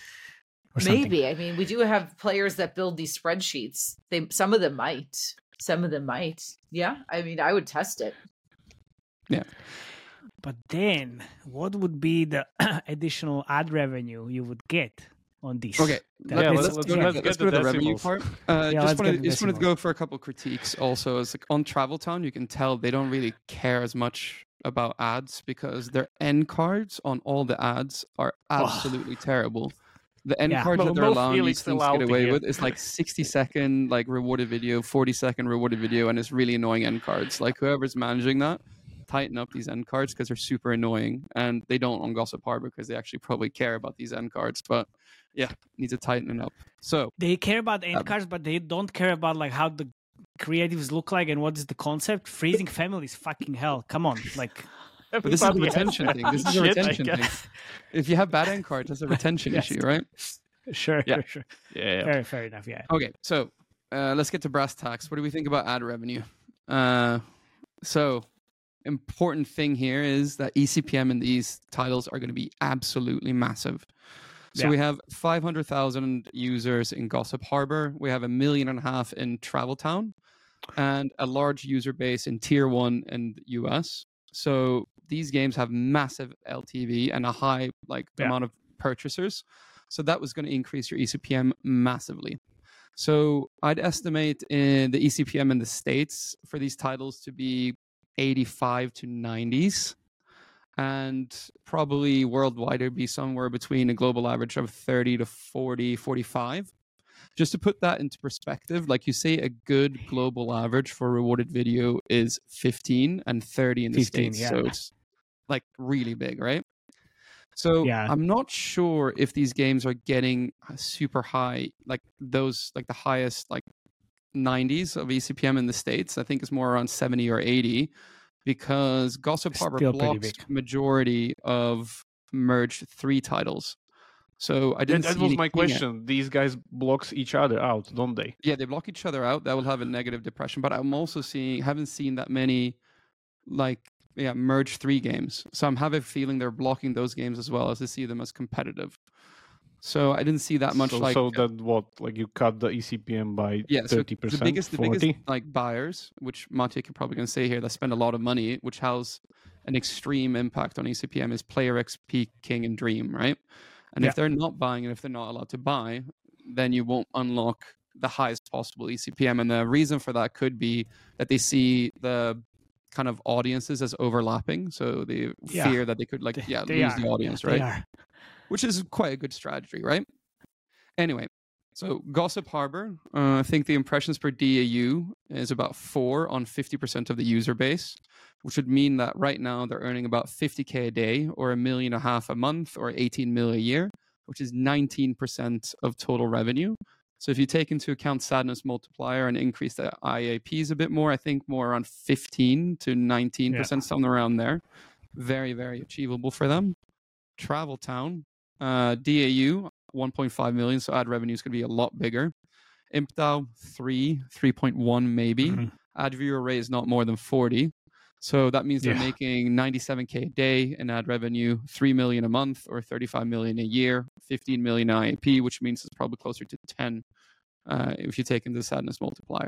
Or something. Maybe. I mean, we do have players that build these spreadsheets. They, some of them might. Some of them might. Yeah. I mean, I would test it. Yeah. But then, what would be the additional ad revenue you would get on this? Okay, That let, Yeah, is- let's, let's- go, let's let's get go the to the revenue decimals. part. Uh, Yeah, just let's wanted, get the just wanted to decimals. go for a couple critiques. Also, it's like on Travel Town, you can tell they don't really care as much about ads because their end cards on all the ads are absolutely terrible. The end Yeah. cards No, that they're no allowing Felix these things to allowed get away here. with is like sixty second like rewarded video, forty second rewarded video, and it's really annoying end cards. Like whoever's managing that, tighten up these end cards because they're super annoying, and they don't on Gossip Harbor because they actually probably care about these end cards. But yeah, need to tighten it up. So They care about end Um, cards, but they don't care about like how the creatives look like and what is the concept. Freezing families, fucking hell! Come on, like but this is a Everybody has retention that thing. This is a shit, I retention thing. guess. If you have bad end cards, that's a retention Yes. issue, right? sure, Yeah. sure, sure. Yeah. Fair, fair enough. Yeah. Okay, so uh, let's get to brass tacks. What do we think about ad revenue? Uh, so, important thing here is that E C P M in these titles are going to be absolutely massive. So Yeah. we have five hundred thousand users in Gossip Harbor. We have a million and a half in Travel Town, and a large user base in Tier One in the U S. So these games have massive L T V and a high like Yeah. amount of purchasers. So that was going to increase your E C P M massively. So I'd estimate in the E C P M in the States for these titles to be eighty-five to nineties. And probably worldwide, it'd be somewhere between a global average of thirty to forty, forty-five. Just to put that into perspective, like you say, a good global average for rewarded video is fifteen and thirty in the fifteen, States. yeah. So it's like really big, right? So Yeah. I'm not sure if these games are getting super high, like those, like the highest, like nineties of E C P M in the States. I think it's more around seventy or eighty because Gossip Harbor Still pretty blocks big. majority of merged three titles. So I That, didn't that see was any my King- question. These guys blocks each other out, don't they? Yeah, they block each other out. That will have a negative depression. But I'm also seeing, haven't seen that many, like, yeah, merge three games. So I'm having a feeling they're blocking those games as well as I see them as competitive. So I didn't see that much so, like. so that what? Like you cut the E C P M by yeah, so thirty percent, the biggest, the forty. biggest like buyers, which Matej can probably going to say here, that spend a lot of money, which has an extreme impact on E C P M, is Player X P, King, and Dream, right? And Yeah. if they're not buying and if they're not allowed to buy, then you won't unlock the highest possible E C P M. And the reason for that could be that they see the kind of audiences as overlapping, so they Yeah. fear that they could like They- yeah they lose are. the audience, They right? are. Which is quite a good strategy, right? Anyway, so Gossip Harbor, uh, I think the impressions per D A U is about four on fifty percent of the user base, which would mean that right now they're earning about fifty K a day or a million and a half a month or eighteen mil a year, which is nineteen percent of total revenue. So if you take into account Sadness Multiplier and increase the I A Ps a bit more, I think more around fifteen to nineteen percent, somewhere around there. Very, very achievable for them. Travel Town, uh, D A U, one point five million, so ad revenue is going to be a lot bigger. ImpDAO, three, three point one maybe. Mhm. Ad viewer rate is not more than forty. So that means they're Yeah. making ninety-seven K a day in ad revenue, three million a month or thirty-five million a year, fifteen million I A P, which means it's probably closer to ten uh, if you take into the Sadness Multiplier.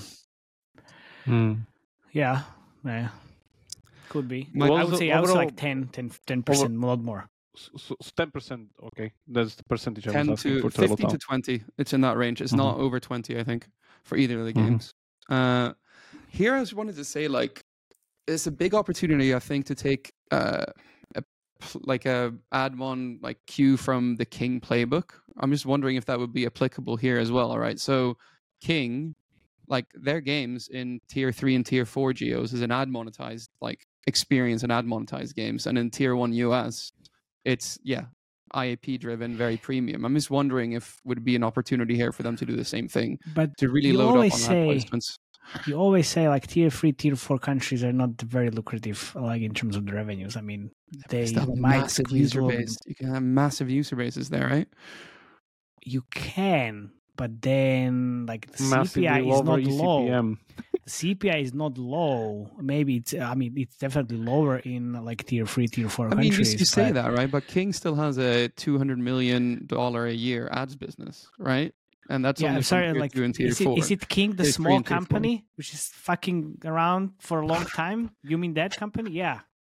Yeah, yeah, could be. My- I Well, would the say I was overall- like ten, ten percent, a lot more. So, ten percent. Okay, that's the percentage I was ten asking to for Travel fifteen Town. to twenty. It's in that range. It's not over twenty, I think, for either of the Mhm. games. Uh, here, I just wanted to say, like, it's a big opportunity, I think, to take uh, a pl- like a Admon like cue from the King playbook. I'm just wondering if that would be applicable here as well. All right, so King, like their games in tier three and tier four geos is an ad monetized like experience and ad monetized games, and in tier one U S, it's yeah I A P driven, very premium. I'm just wondering if would be an opportunity here for them to do the same thing But to really you load up on always ad say- placements. you always say like tier three, tier four countries are not very lucrative, like in terms of the revenues. I mean, they Still have a might massive squeeze a user little base. bit. You can have massive user bases there, right? You can, but then like the Massively C P I is lower not E C P low. M. The C P I is not low. Maybe it's. I mean, it's definitely lower in like tier three, tier four I mean, you, countries. you say but- that, right? But King still has a two hundred million dollars a year ads business, right? And that's Yeah, only I'm from sorry. tier Like, two and tier is it, four. is it King, the Tier three small and tier four. company, which is fucking around for a long time? You mean that company? Yeah.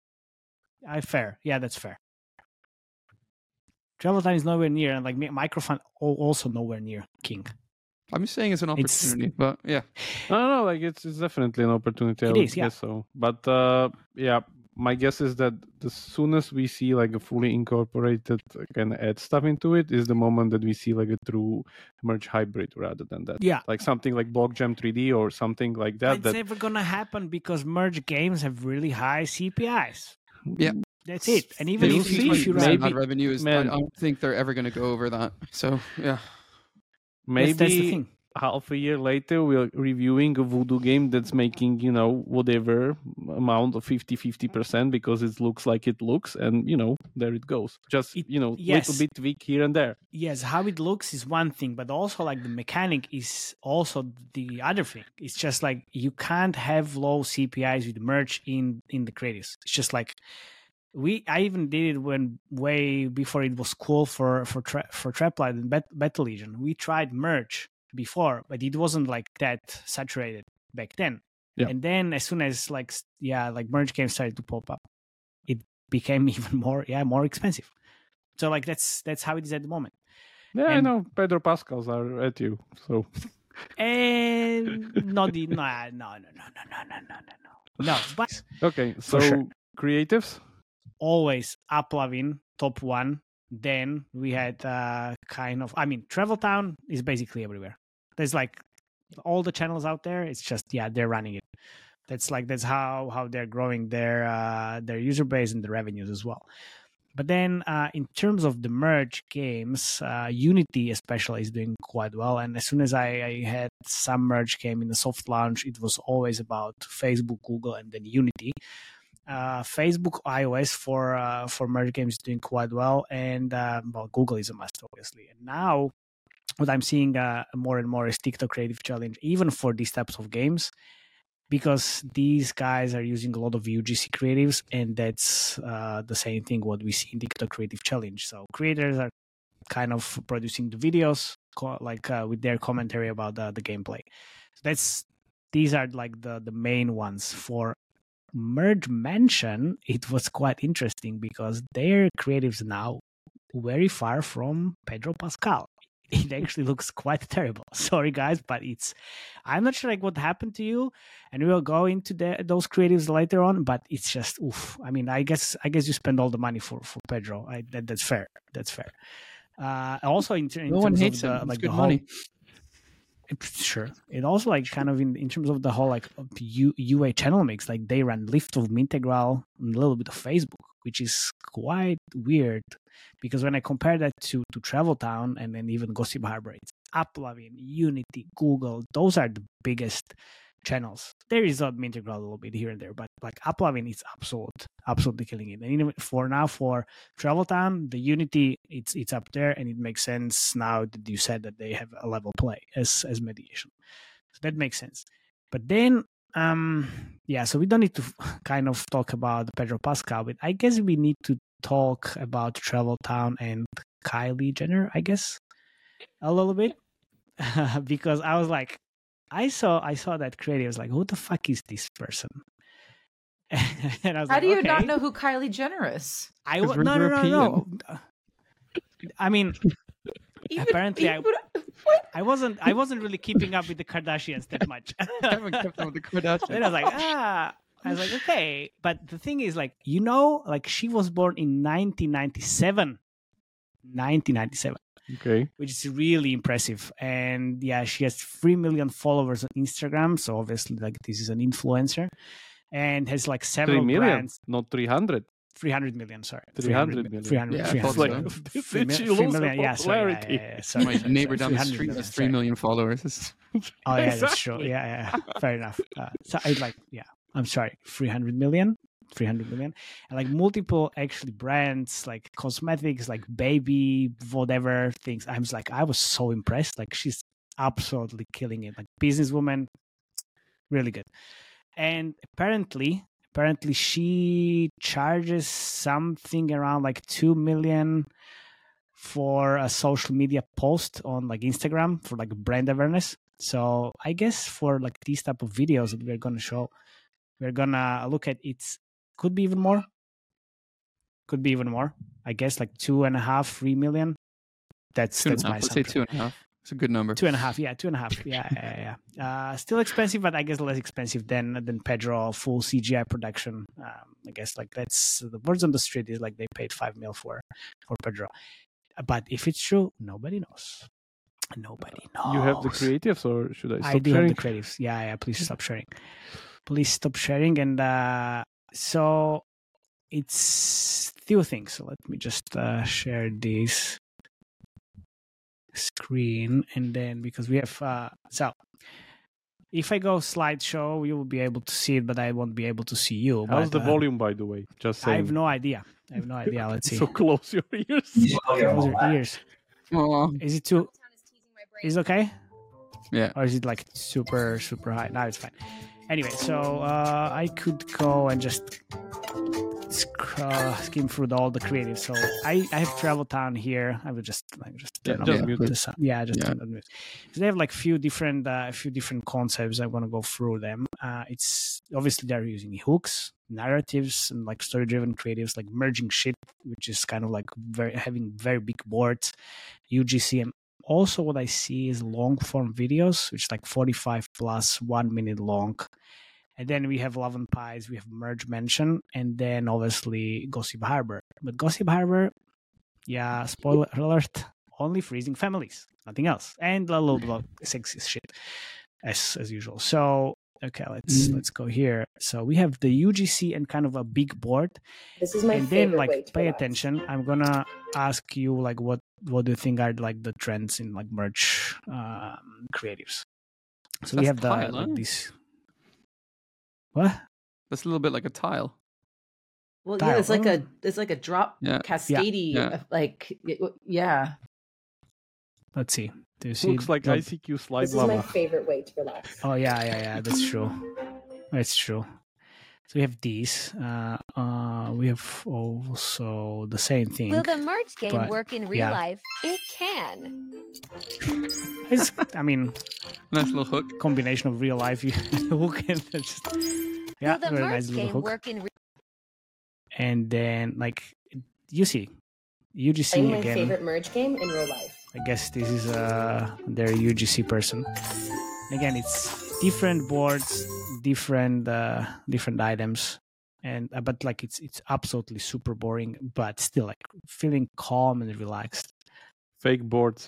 I fair. Yeah, that's fair. Travel Time is nowhere near, and like Mi- Microfund al- also nowhere near King. I'm just saying it's an It's- opportunity, but yeah. No, no, no, like it's, it's definitely an opportunity. I It would is, yeah. guess so. But uh, yeah, my guess is that the soonest we see like a fully incorporated kind of add stuff into it is the moment that we see like a true merge hybrid rather than that. Yeah. Like something like BlockJam three D or something like that. It's that never gonna happen because merge games have really high C P Is. Yeah. That's it. And even You'll if you, see. if you percent run, Maybe- ad revenue is, man. I don't think they're ever going to go over that. So yeah, maybe that's, that's the thing. half a year later we're reviewing a Voodoo game that's making, you know, whatever amount of fifty fifty percent because it looks like it looks, and you know, there it goes. Just It- you know, yes. little bit tweak here and there. Yes, how it looks is one thing, but also like the mechanic is also the other thing. It's just like you can't have low C P Is with merge in in the creatives. It's just like we. I even did it when way before it was cool for for tra- for Traplight and Bet- Battle Legion. We tried merge before, but it wasn't like that saturated back then. Yeah. And then as soon as like s- yeah, like merge games started to pop up, it became even more yeah more expensive. So like that's that's how it is at the moment. Yeah, I And- know Pedro Pascals are at you. So And not the no no no no no no no no no no. But okay, so sure. creatives. always Uplavin top one. Then we had uh, kind of I mean Travel Town is basically everywhere. There's like all the channels out there. It's just yeah they're running it. That's like that's how how they're growing their uh, their user base and the revenues as well. But then, uh, in terms of the merge games, uh, Unity especially is doing quite well. And as soon as I, I had some merge game in the soft launch, it was always about Facebook, Google, and then Unity. Uh, Facebook iOS for uh, for merge games is doing quite well, and uh, well, Google is a must, obviously. And now, what I'm seeing uh, more and more is TikTok Creative Challenge, even for these types of games. Because these guys are using a lot of U G C creatives, and that's uh, the same thing what we see in TikTok Creative Challenge. So creators are kind of producing the videos, co- like uh, with their commentary about the, the gameplay. So that's these are like the the main ones. For Merge Mansion, it was quite interesting because their creatives now very far from Pedro Pascal. It actually looks quite terrible. Sorry, guys, but it's. I'm not sure like what happened to you, and we'll go into the, those creatives later on. But it's just oof. I mean, I guess I guess you spend all the money for for Pedro. I, that, that's fair. That's fair. Uh, also, in, in no one terms hates of him. the, It's like good the money. whole, sure. It also like kind of in, in terms of the whole like U, UA channel mix. Like they run Lift of Integral and a little bit of Facebook, which is quite weird. Because when I compare that to, to Travel Town and then even Gossip Harbor, it's Uplavin, Unity, Google. Those are the biggest channels. There is a Integral a little bit here and there, but like Uplavin is absolute, absolutely killing it. And even for now, for Travel Town, the Unity, it's it's up there, and it makes sense now that you said that they have a level play as as mediation. So that makes sense. But then, um, yeah, so we don't need to kind of talk about Pedro Pascal, but I guess we need to talk about Travel Town and Kylie Jenner, I guess, a little bit. Because I was like, I saw I saw that creative. I was like, who the fuck is this person? And I was How like, do you okay. not know who Kylie Jenner is? I 'Cause w- we're no, no, no, no. European. I mean, Even, Apparently I- even, what? I wasn't I wasn't really keeping up with the Kardashians that much. I haven't kept up with the Kardashians. Then I was like, ah, I was like, okay. But the thing is, like, you know, like she was born in nineteen ninety-seven. nineteen ninety-seven, Okay. which is really impressive. And yeah, she has three million followers on Instagram. So obviously, like, this is an influencer and has like Three several million, brands. not three hundred. three hundred million, sorry. three hundred million. three hundred, Yeah, I three thought hundred so. million. Did Three mil- she three lose her million, yeah, sorry, yeah, popularity? yeah, yeah, sorry, My sorry, neighbor sorry, down the 300 street million, has three sorry. million followers. Oh yeah, that's true. Exactly. Yeah, yeah, yeah. Fair enough. Uh, so I like, yeah. I'm sorry, three hundred million, three hundred million, and like multiple actually brands, like cosmetics, like baby, whatever things. I'm just like, I was so impressed. Like she's absolutely killing it. Like businesswoman, really good. And apparently, apparently she charges something around like two million for a social media post on like Instagram for like brand awareness. So I guess for like these type of videos that we're gonna show, we're gonna look at it. Could be even more. Could be even more. I guess like two and a half, three million. That's Two and that's a my half. Let's say assumption. two and a half. It's a good number. Two and a half, yeah, two and a half, yeah, yeah, yeah. Uh, still expensive, but I guess less expensive than than Pedro full C G I production. Um, I guess like that's the words on the street is like they paid five mil for for Pedro. But if it's true, nobody knows. Nobody knows. You have the creatives, or should I stop I do sharing? have the creatives. Yeah, yeah. Please stop sharing. Please stop sharing. And uh, so it's few things. So let me just uh, share this screen, and then because we have uh, so if I go slideshow, you will be able to see it, but I won't be able to see you. How's but, the uh, volume, by the way? Just saying. I have no idea. I have no idea. Let's see. So close your ears. Close your ears. Aw. Is it too? Is it okay? Yeah. Or is it like super super high? No, it's fine. Anyway, so uh, I could go and just sc- uh, skim through all the creative. So I, I have Travel Town here. I will just like just Yeah, turn on just the- mute the it. sound. Yeah, just Yeah. turn on mute. So they have like few different uh, few different concepts. I'm gonna go through them. Uh, it's obviously they're using hooks, narratives, and like story driven creatives, like merging shit, which is kind of like very having very big boards, U G C, and also what I see is long form videos, which is like forty-five plus one minute long. And then we have Love and Pies, we have Merge Mansion, and then obviously Gossip Harbor. But Gossip Harbor, yeah, spoiler alert, only freezing families, nothing else. And a little bit of sexist shit, as as usual. So okay, let's let's go here. So we have the U G C and kind of a big board. This is my And then favorite way like to pay relax. attention. I'm gonna ask you like what what do you think are like the trends in like merch um, creatives. So we That's have the tile, like huh? this. What? That's a little bit like a tile. Well, Dial. yeah, it's like Oh. a it's like a drop Yeah. cascadey, Yeah. uh, like it- yeah. Let's see. Do you see? Looks like the- I C Q slide This is my lava. favorite way to relax. Oh yeah, yeah, yeah. That's true. That's true. So we have these. Uh, uh, we have also the same thing. Will the merge game but, work in real yeah. life? It can. It's, I mean, Nice little hook. combination of real life. You look at it, just yeah, Will the very merge nice little game hook. work in real And then like you see, U G C Playing my again. favorite merge game in real life. I guess this is uh their U G C person. Again, it's different boards, different uh, different items, and uh, but like it's it's absolutely super boring, but still like feeling calm and relaxed. Fake boards.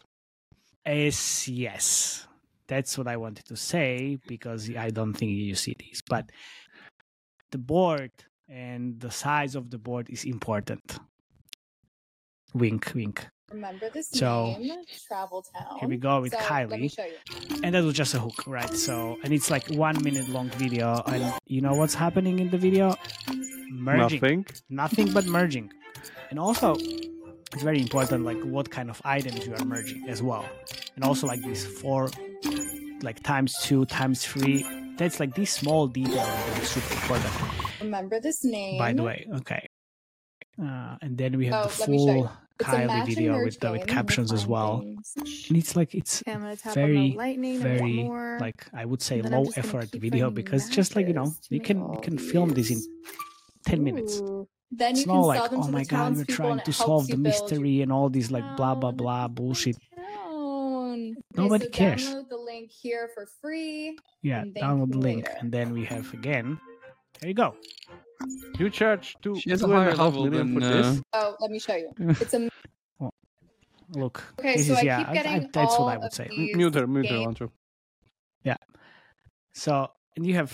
Is yes, that's what I wanted to say because I don't think you see these, but the board and the size of the board is important. Wink, wink. Remember this So, name, Travel Town. here we go with so, Let me Kylie. show you. And that was just a hook, right? So, and it's like one minute long video. And you know what's happening in the video? Merging. Nothing. Nothing but merging. And also, it's very important, like what kind of items you are merging as well. And also like these four, like times two, times three. That's like these small details are really super important. Remember this name. By the way, okay. Uh, and then we have Oh, the let me show you. full It's a Kylie match and video merge with the, with game. captions You'll as find well. things. And it's like it's Okay, I'm gonna tap on very, the lightning a bit very more. like I would say And then I'm low just gonna effort keep video finding because just like you know matches to you make can you all can film this in these. ten minutes. Ooh. Then It's you can not sell like them oh to my the god we're townspeople trying and to it helps solve the you build your mystery and all these like blah blah town. blah bullshit. Town. Nobody okay, so cares. Download the link here for free. Yeah, and thank download the you link later. and then we have again. There you go. You charge two, She has a two and higher a half level million than, for uh, this. Oh, let me show you. It's a Look, okay. this So is I yeah, keep I- I- getting that's all what I would of say. these Mute her, mute her, games. Lancho. So and you have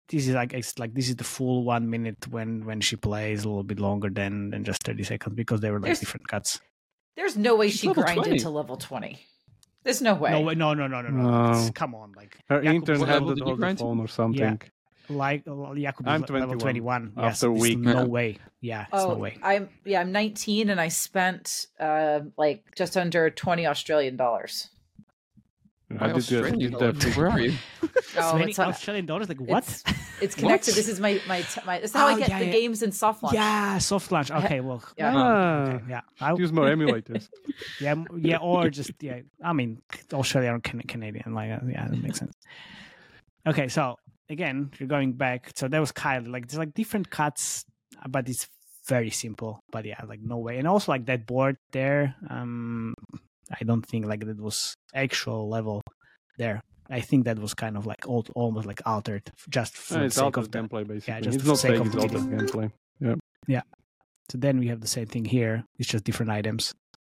this is like it's like this is the full one minute when when she plays a little bit longer than than just thirty seconds because they were like There's- different cuts. There's no way She's she level grinded twenty. to level twenty. There's no way. No, way- no, no, no, no, no. No. It's- Come on, like Her Jakub- intern what had level the did you grind to? phone or something. like Jakub I'm is le- level twenty-one twenty-one. Yes, after a there's week. no Yeah. way. Yeah, it's Oh, no way. I'm yeah, I'm nineteen and I spent uh like just under twenty Australian dollars. How Why did you Australian get dollars? that? Where are you? Oh, Twenty it's, on- Australian dollars. Like what? It's, it's connected. What? This is my my t- my. This is how Oh, I get yeah, the yeah. games in soft launch. Yeah, soft launch. I ha- Okay, well, Yeah. Ah, okay, yeah, I, use more emulators. yeah, m- yeah, or just yeah. I mean, Australian or Can- Canadian, like uh, yeah, that makes sense. Okay, so again, you're going back. So that was Kylie. Like there's like different cuts, but it's very simple. But yeah, like no way. And also like that board there. Um, I don't think like that was actual level there. I think that was kind of like old, almost like altered, just for Yeah, the it's sake altered of the. gameplay, basically. just it's for not sake fake, of it's the altered video. gameplay. So then we have the same thing here. It's just different items,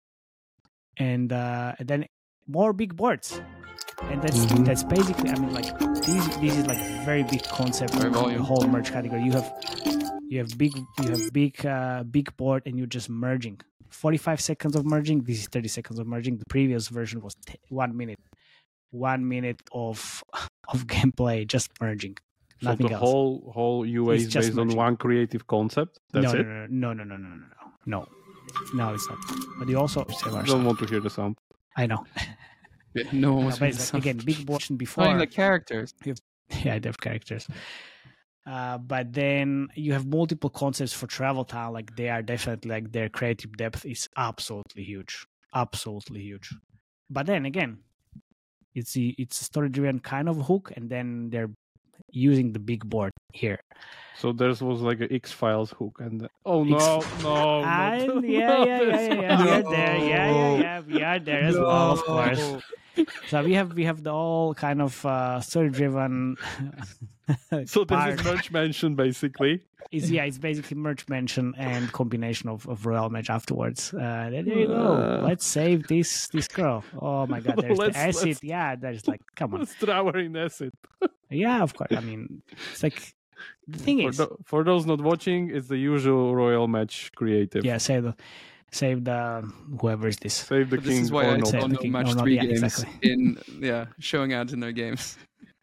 and, uh, and then more big boards, and that's Mhm. that's basically. I mean, like this this is like a very big concept Very of the volume. whole merge category. You have you have big you have big uh, big board, and you're just merging. forty-five seconds of merging. This is thirty seconds of merging. The previous version was t- one minute. One minute of of gameplay just merging. So Nothing the else. whole whole U A It's is just based on merging. one creative concept. That's no, it. no, no, no, no, no, no, no, no, no. No, it's not. But you also save I our don't stuff. want to hear the sound. I know. Yeah, no one No, was but it's like, again, big board before. Showing the characters. Yeah, they have characters. Uh, but then you have multiple concepts for Travel Town. Like they are definitely like their creative depth is absolutely huge, absolutely huge. But then again, it's the it's a story driven kind of hook, and then they're using the big board here. So there was like a X Files hook, and oh X- no, no, I, not- yeah, not yeah, yeah, this yeah, yeah. one. We are there. Yeah, yeah, yeah. We are there as well, of course. No. So we have we have the all kind of uh, story driven. So this is merch mention basically. Is yeah, it's basically merch mention and combination of, of royal match afterwards. Uh, there you go. Uh. Let's save this this girl. Oh my god, there's Let's- the acid. let's- Yeah, there's like, come on. Let's throw her in acid. Yeah, of course. I mean, it's like the thing For, is, tho- for those not watching, it's the usual royal match creative. yeah, save the save the whoever is this. Save the But king this is why or I not. Save don't the know king match or not, three yeah, games exactly. in yeah showing ads in their games.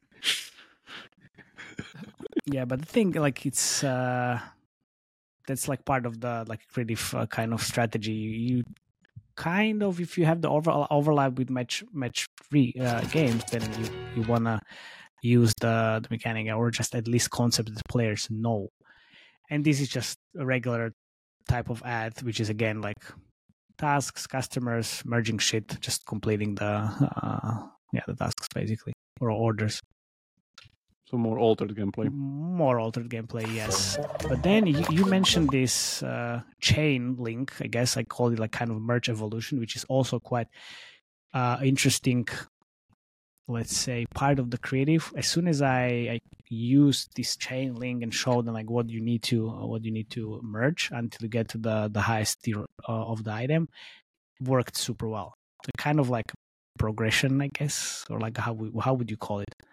Yeah, but the thing like it's uh that's like part of the like creative uh, kind of strategy. You kind of if you have the over- overlap with match match three uh, games, then you you wanna use the, the mechanic or just at least concept that players know. And this is just a regular type of ad, which is again like tasks, customers, merging shit, just completing the uh, yeah the tasks basically or orders. So more altered gameplay. More altered gameplay, yes. But then you, you mentioned this uh, chain link. I guess I call it like kind of merge evolution, which is also quite uh, interesting. Let's say part of the creative. As soon as I, I use this chain link and show them like what you need to what you need to merge until you get to the the highest tier uh, of the item, worked super well. So kind of like progression, I guess, or like how we, how would you call it?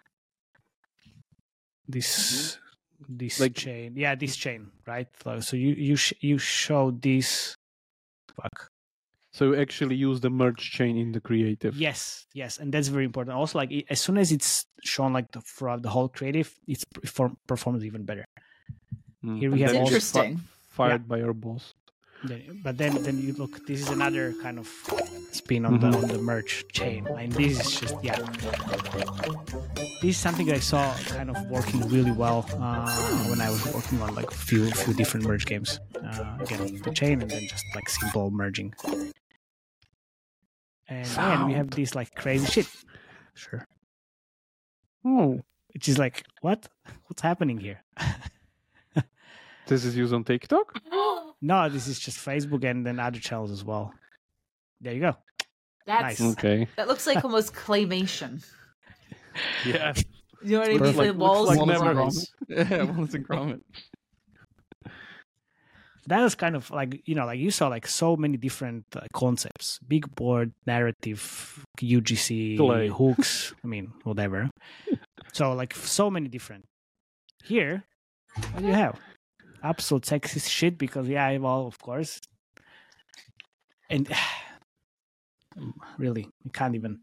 This this Like- chain, yeah, this chain, right? So, so you you sh- you show this. Fuck. So you actually use the merge chain in the creative. Yes, yes, and that's very important. Also, like i- as soon as it's shown like the, throughout the whole creative, it's perform, performs even better. Mm. Here we And have then all- it's fi- Interesting. fired by your boss. Then- But then, then you look. This is another kind of spin on the Mhm. on the merge chain. And this is just yeah. This is something I saw kind of working really well uh, when I was working on like few few different merge games. Uh, again, the chain and then just like simple merging. And then we have this like crazy shit. Sure. Oh, Which is like what? What's happening here? this is used on TikTok? No, this is just Facebook and then other channels as well. There you go. That's Nice. Okay. that looks like almost claymation. Yeah. You know what I mean? Perfect. The Looks walls like and never- lines. Yeah, Wallace and Gromit. That was kind of like, you know, like you saw like so many different uh, concepts: big board, narrative, U G C, Play. hooks. I mean, whatever. So like so many different. here, what do you have? Absolute sexist shit because yeah, well, of course, and really, I can't even,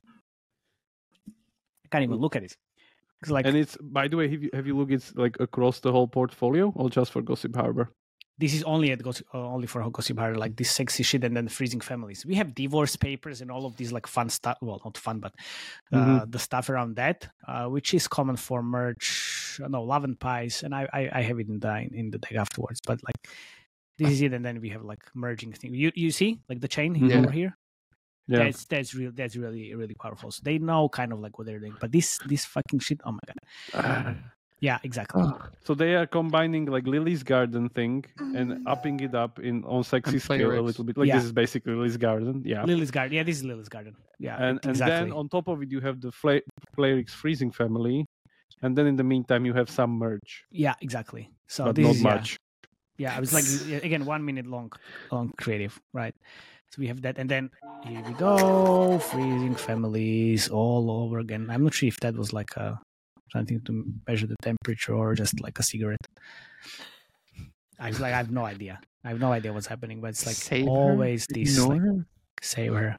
I can't even look at it. It's like And it's, by the way, have you, have you looked it's like across the whole portfolio or just for Gossip Harbor? this is only at Gossip, uh, only for Gossip Harbor, like this sexy shit, and then freezing families. We have divorce papers and all of these like fun stuff. Well, not fun, but uh, Mhm. the stuff around that, uh, which is common for merch. No, Love and Pies, and I, I, I have it in the in the deck afterwards. But like this is it, and then we have like merging thing. You you see like the chain Yeah. over here. Yeah. That's that's real. That's really really powerful. So they know kind of like what they're doing. But this this fucking shit. Oh my god. Yeah, exactly. So they are combining like Lily's Garden thing and upping it up in on sexy And scale a Playrix. little bit. Like Yeah. this is basically Lily's Garden. Yeah. Lily's Garden. Yeah, this is Lily's Garden. Yeah, and and exactly. then on top of it you have the Fla- Playrix Freezing family. And then in the meantime you have some merch. Yeah, exactly. So but this not is, yeah. much. Yeah, it was like yeah, again one minute long, long creative, right? So we have that, and then here we go, freezing families all over again. I'm not sure if that was like a something to measure the temperature or just like a cigarette. I was like, I have no idea. I have no idea what's happening, but it's like Save her? always this Ignore like, her? save her.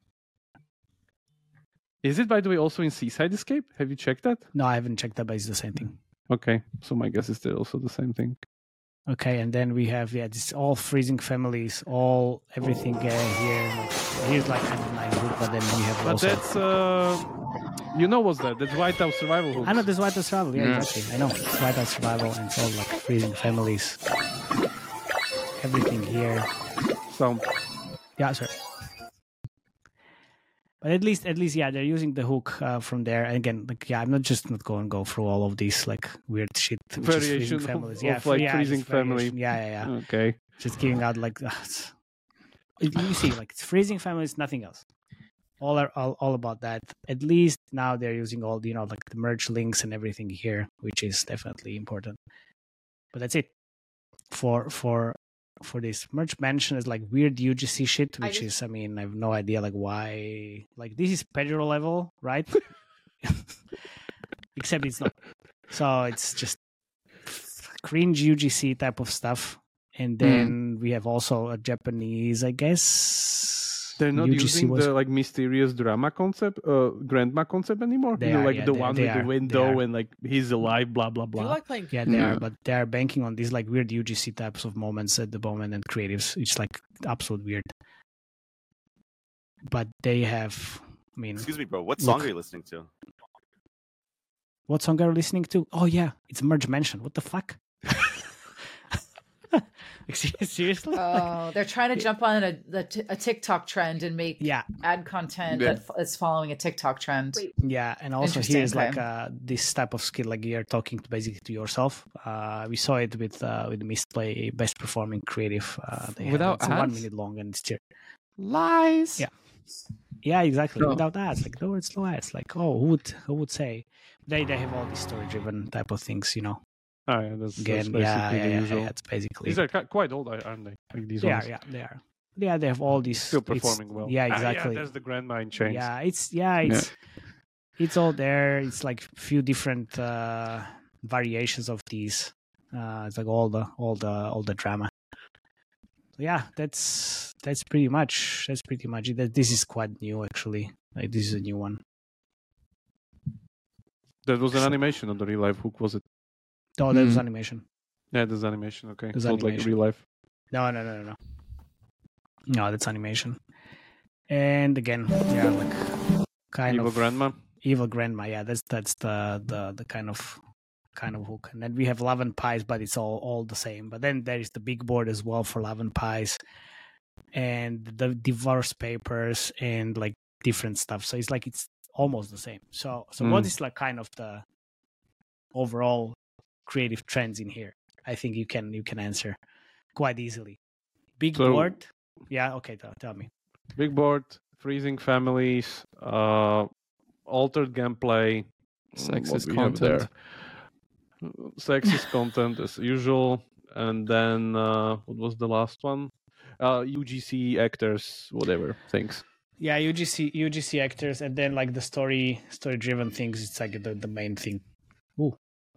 Is it by the way also in Seaside Escape? Have you checked that? No, I haven't checked that, but it's the same thing. Okay. So my guess is still also the same thing. Okay, and then we have yeah, this all freezing families, all everything uh, here. Like, here's like kind of nice book, but then we have But also. that's uh you know what's that? That's White House Survival Hooks. I know there's White House Survival. Yeah, Yeah. exactly. I know it's White House Survival, and it's all like freezing families. Everything here. Sound. Yeah, sorry. But at least, at least, yeah, they're using the hook uh, from there. And again, like, yeah, I'm not just not going to go through all of these like weird shit. which is freezing Variation of- families. of, yeah, like, yeah, freezing just variation. family. Yeah, yeah, yeah. Okay. Just giving out like uh, it's- you see, like it's freezing families, nothing else. All are all, all about that. At least now they're using all the, you know, like the merge links and everything here, which is definitely important. But that's it for for for this merge mention is like weird U G C shit, I which just- is I mean I have no idea like why like this is Pedro level, right? Except it's not. So it's just cringe U G C type of stuff. And then we have also a Japanese, I guess. They're not U G C using was- the like mysterious drama concept, uh, grandma concept anymore. They you know, are, like yeah, the they- one they with are, the they window are. and like he's alive, blah blah Do you blah. like playing? Yeah, they Yeah. are, but they are banking on these like weird U G C types of moments at the moment and creatives. It's like absolute weird. But they have, I mean, Excuse me, bro. What Look. song are you listening to? what song are you listening to? Oh yeah, it's Merge Mention. What the fuck? Seriously? Oh, they're trying to jump on a the t- a TikTok trend and make yeah, ad content Yeah. that f- is following a TikTok trend. Wait. yeah, and also Interesting, here's like okay. uh, this type of skill, like you're talking to basically to yourself. Uh, we saw it with uh, with Mistplay, best performing creative. Uh, they had- Without it's one ads? minute long and it's tier. Lies. Yeah. Yeah, exactly. No. Without ads, like no words, no ads. Like, oh, who would who would say? They they have all these story driven type of things, you know. Oh, yeah, that's, that's Again, basically yeah, the yeah, yeah, usual. yeah, it's basically. These are qui- quite old, aren't they? Like these They ones. are, yeah, they are. Yeah, they have all these. Still it's- performing well. Yeah, Ah, exactly. yeah, there's the grandma in chains. Yeah, it's yeah, it's it's all there. It's like few different uh, variations of these. Uh, it's like all the all the all the drama. So yeah, that's that's pretty much that's pretty much it. That- This is quite new actually. Like this is a new one. That was an animation on the real life hook, was it? Oh, that was Hmm. animation. Yeah, there's animation. Okay, There's not like animation. real life. No, no, no, no, no. No, that's animation. And again, yeah, like kind Evil of grandma. evil grandma. Yeah, that's that's the the the kind of kind of hook. And then we have Love and Pies, but it's all all the same. But then there is the big board as well for Love and Pies, and the divorce papers and like different stuff. So it's like it's almost the same. So so what Mm. is like kind of the overall creative trends in here? I think you can you can answer quite easily. Big So- board. Yeah. Okay. Tell, tell me. Big board, freezing families, uh, altered gameplay, mm, what Sexist we have content. there? Sexist content as usual, and then uh, what was the last one? Uh, U G C actors, whatever things. Yeah, U G C U G C actors, and then like the story story driven things. It's like the, the main thing. Ooh,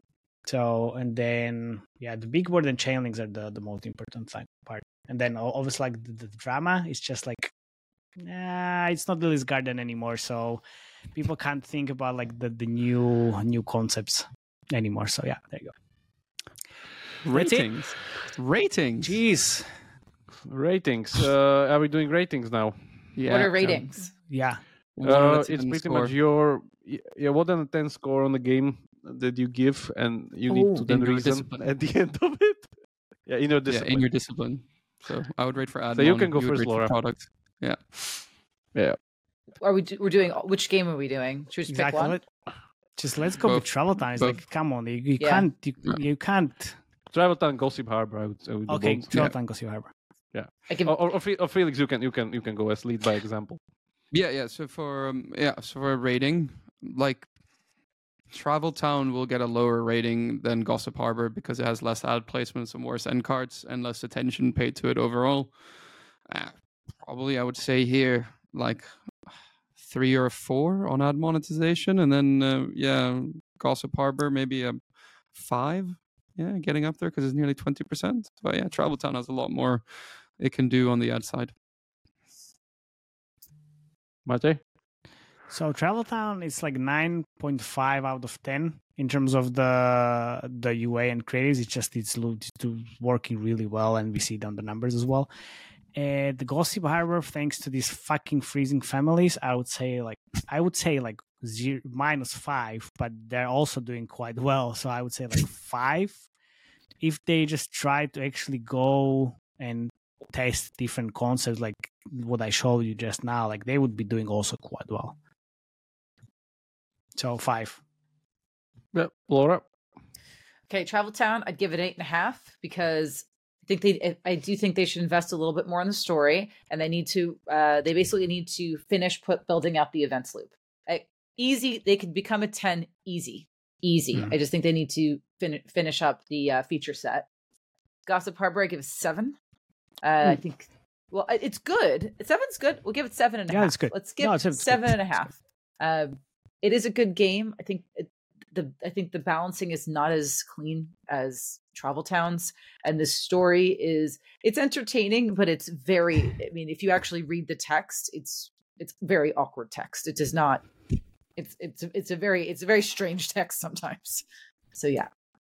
So, and then, yeah, the big world and chain links are the, the most important thing, part. And then, o- obviously, like the, the drama is just like, nah, it's not Lily's Garden anymore. So, people can't think about like the, the new new concepts anymore. So, yeah, there you go. That's it. Ratings. Ratings. Jeez. Ratings. Uh, are we doing ratings now? Yeah. What are ratings? Yeah. One out Uh, of it's ten pretty score. much your yeah, what an ten score on the game that you give, and you need to Oh. then In your reason discipline. at the end of it. Yeah, in your Yeah, discipline. in your discipline. So I would rate for Admon. So you can go would first, rate for Laura. Product. Yeah. Yeah. Are we? Do, we're doing which game are we doing? Should we just Exactly. pick one? Let- Just let's go with Both. Travel Time. It's Both. like, come on, you, you Yeah. can't, you, Yeah. you can't. Travel Town, Gossip Harbor. I would, I would do Okay, both. Travel Yeah. Time goes you Harbor. I can. Or, or, or Fe- or Felix, you can you can you can go as lead by example. Yeah, yeah. So for um, yeah, so for a rating, like Travel Town will get a lower rating than Gossip Harbor because it has less ad placements and worse end cards and less attention paid to it overall. Uh, probably, I would say here like three or four on ad monetization, and then uh, yeah, Gossip Harbor maybe a five. Yeah, getting up there because it's nearly twenty percent. But yeah, Travel Town has a lot more it can do on the ad side. Mate? So Travel Town is like nine point five out of ten in terms of the the U A and creatives. It's just it's, lo- it's do- working really well, and we see it on the numbers as well. And the Gossip Harbor, thanks to these fucking freezing families, I would say like I would say like zero minus five, but they're also doing quite well. So I would say like five. If they just try to actually go and test different concepts like what I showed you just now, like they would be doing also quite well. So five. Yeah, Laura. Okay, Travel Town, I'd give it eight and a half because I think they. I do think they should invest a little bit more in the story, and they need to. Uh, they basically need to finish put building out the events loop. I, easy, they could become a ten. Easy, easy. Mhm. I just think they need to fin- finish up the uh, feature set. Gossip Harbor, I give a seven. Uh, I think. Well, it- it's good. Seven's good. We'll give it seven and a half. Yeah, it's good. Let's give No, it it's- it's good. seven and a It's half. Um, it is a good game. I think it, the I think the balancing is not as clean as Travel Towns, and the story is it's entertaining, but it's very. I mean, if you actually read the text, it's it's very awkward text. It does not. It's it's it's a very it's a very strange text sometimes. So yeah,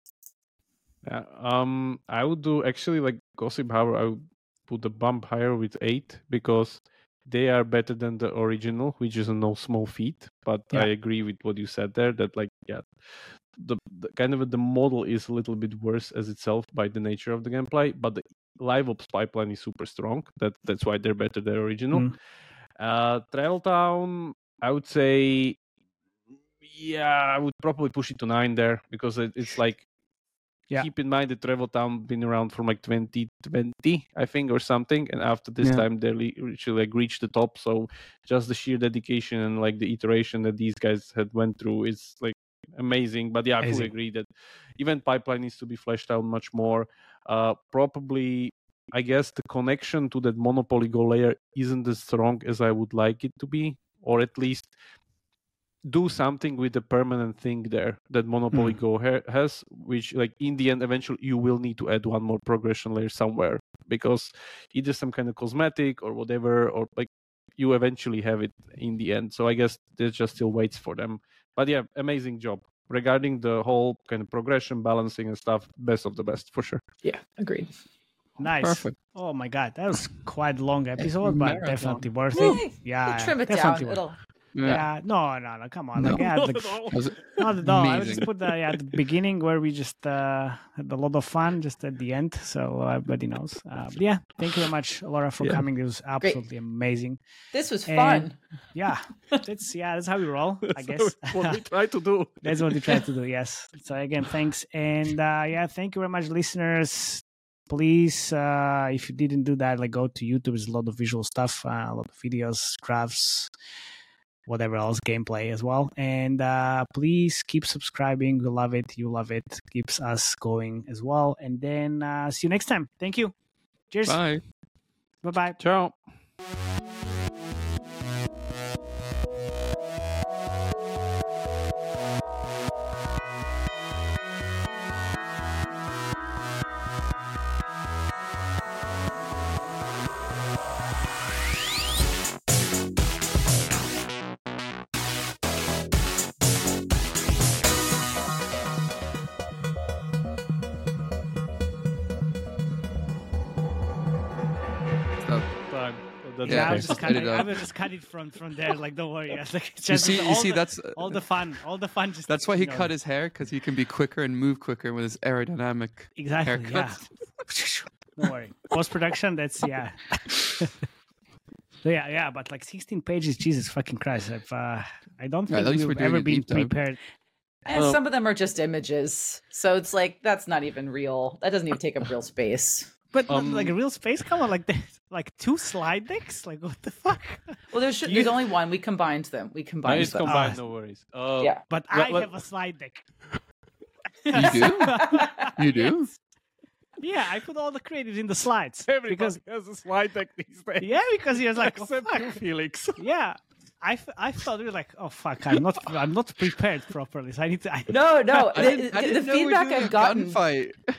Yeah. Um, I would do actually like Gossip Harbor. I would put the bump higher with eight because they are better than the original, which is a no small feat. But Yeah. I agree with what you said there. That like yeah, the, the kind of the model is a little bit worse as itself by the nature of the gameplay, but the live ops pipeline is super strong. That that's why they're better than original. Mm. Uh, Travel Town, I would say, yeah, I would probably push it to nine there because it, it's like. Yeah. Keep in mind that Travel Town been around for like twenty twenty, I think, or something, and after this Yeah. time they le- actually like reached the top. So just the sheer dedication and like the iteration that these guys had went through is like amazing. But yeah, I fully Amazing. agree that event pipeline needs to be fleshed out much more. Uh, probably, I guess the connection to that Monopoly Go layer isn't as strong as I would like it to be, or at least do something with the permanent thing there that Monopoly Mm. Go ha- has, which like in the end eventually you will need to add one more progression layer somewhere because either some kind of cosmetic or whatever, or like you eventually have it in the end. So I guess there's just still waits for them. But yeah, amazing job regarding the whole kind of progression, balancing and stuff. Best of the best for sure. yeah, agreed. Nice. Perfect. Oh my god, that was quite a long episode, but Marathon. definitely worth Yeah, it. Yeah, We'll trim it definitely down. worth It'll. Yeah. no, no, no, come on. No. Like, yeah, Not like, at all. Was it- not at all. I would Amazing. just put the yeah, at the beginning where we just uh, had a lot of fun, just at the end, so uh, everybody knows. Uh, but yeah, thank you very much, Laura, for Yeah. coming. It was absolutely amazing. This was And- fun. Yeah, that's yeah, that's how we roll, I guess. what we try to do. That's what we try to do, yes. So again, thanks. And uh, yeah, thank you very much, listeners. Please, uh, if you didn't do that, like go to YouTube. There's a lot of visual stuff, uh, a lot of videos, graphs, whatever else, gameplay as well. And uh, please keep subscribing. We love it. You love it. Keeps us going as well. And then uh, see you next time. Thank you. Cheers. Bye. Bye-bye. Ciao. That's Yeah, I okay. was just Edit cut it. out. I will just cut it from from there. Like, don't worry. I was like, it's You just see, all you see, the, that's all the fun, all the fun. Just that's why he you know, cut his hair because he can be quicker and move quicker with his aerodynamic exactly. haircut. Yeah. Don't worry. Post production. That's yeah. So yeah, yeah, but like sixteen pages, Jesus fucking Christ! I've, uh, I don't Yeah, at think least we've we're doing ever a been deep dive. prepared. And Oh. some of them are just images. So it's like that's not even real. That doesn't even take up real space. But Um, like a real space color, like there's like two slide decks. Like what the fuck? Well, there's You- there's only one. We combined them. We I combined just them. combined, Ah. no worries. Uh, Yeah. But Well, I well- have a slide deck. You do? You do? Yes. Yeah, I put all the creatives in the slides because has a slide deck these days. yeah, because he was like, oh, Except fuck. you, Felix. Yeah, I, f- I thought we were like, oh fuck, I'm not I'm not prepared properly. So I need to. I, No, no. I The, didn't, I the- didn't the know we were feedback doing a I've gotten. gunfight.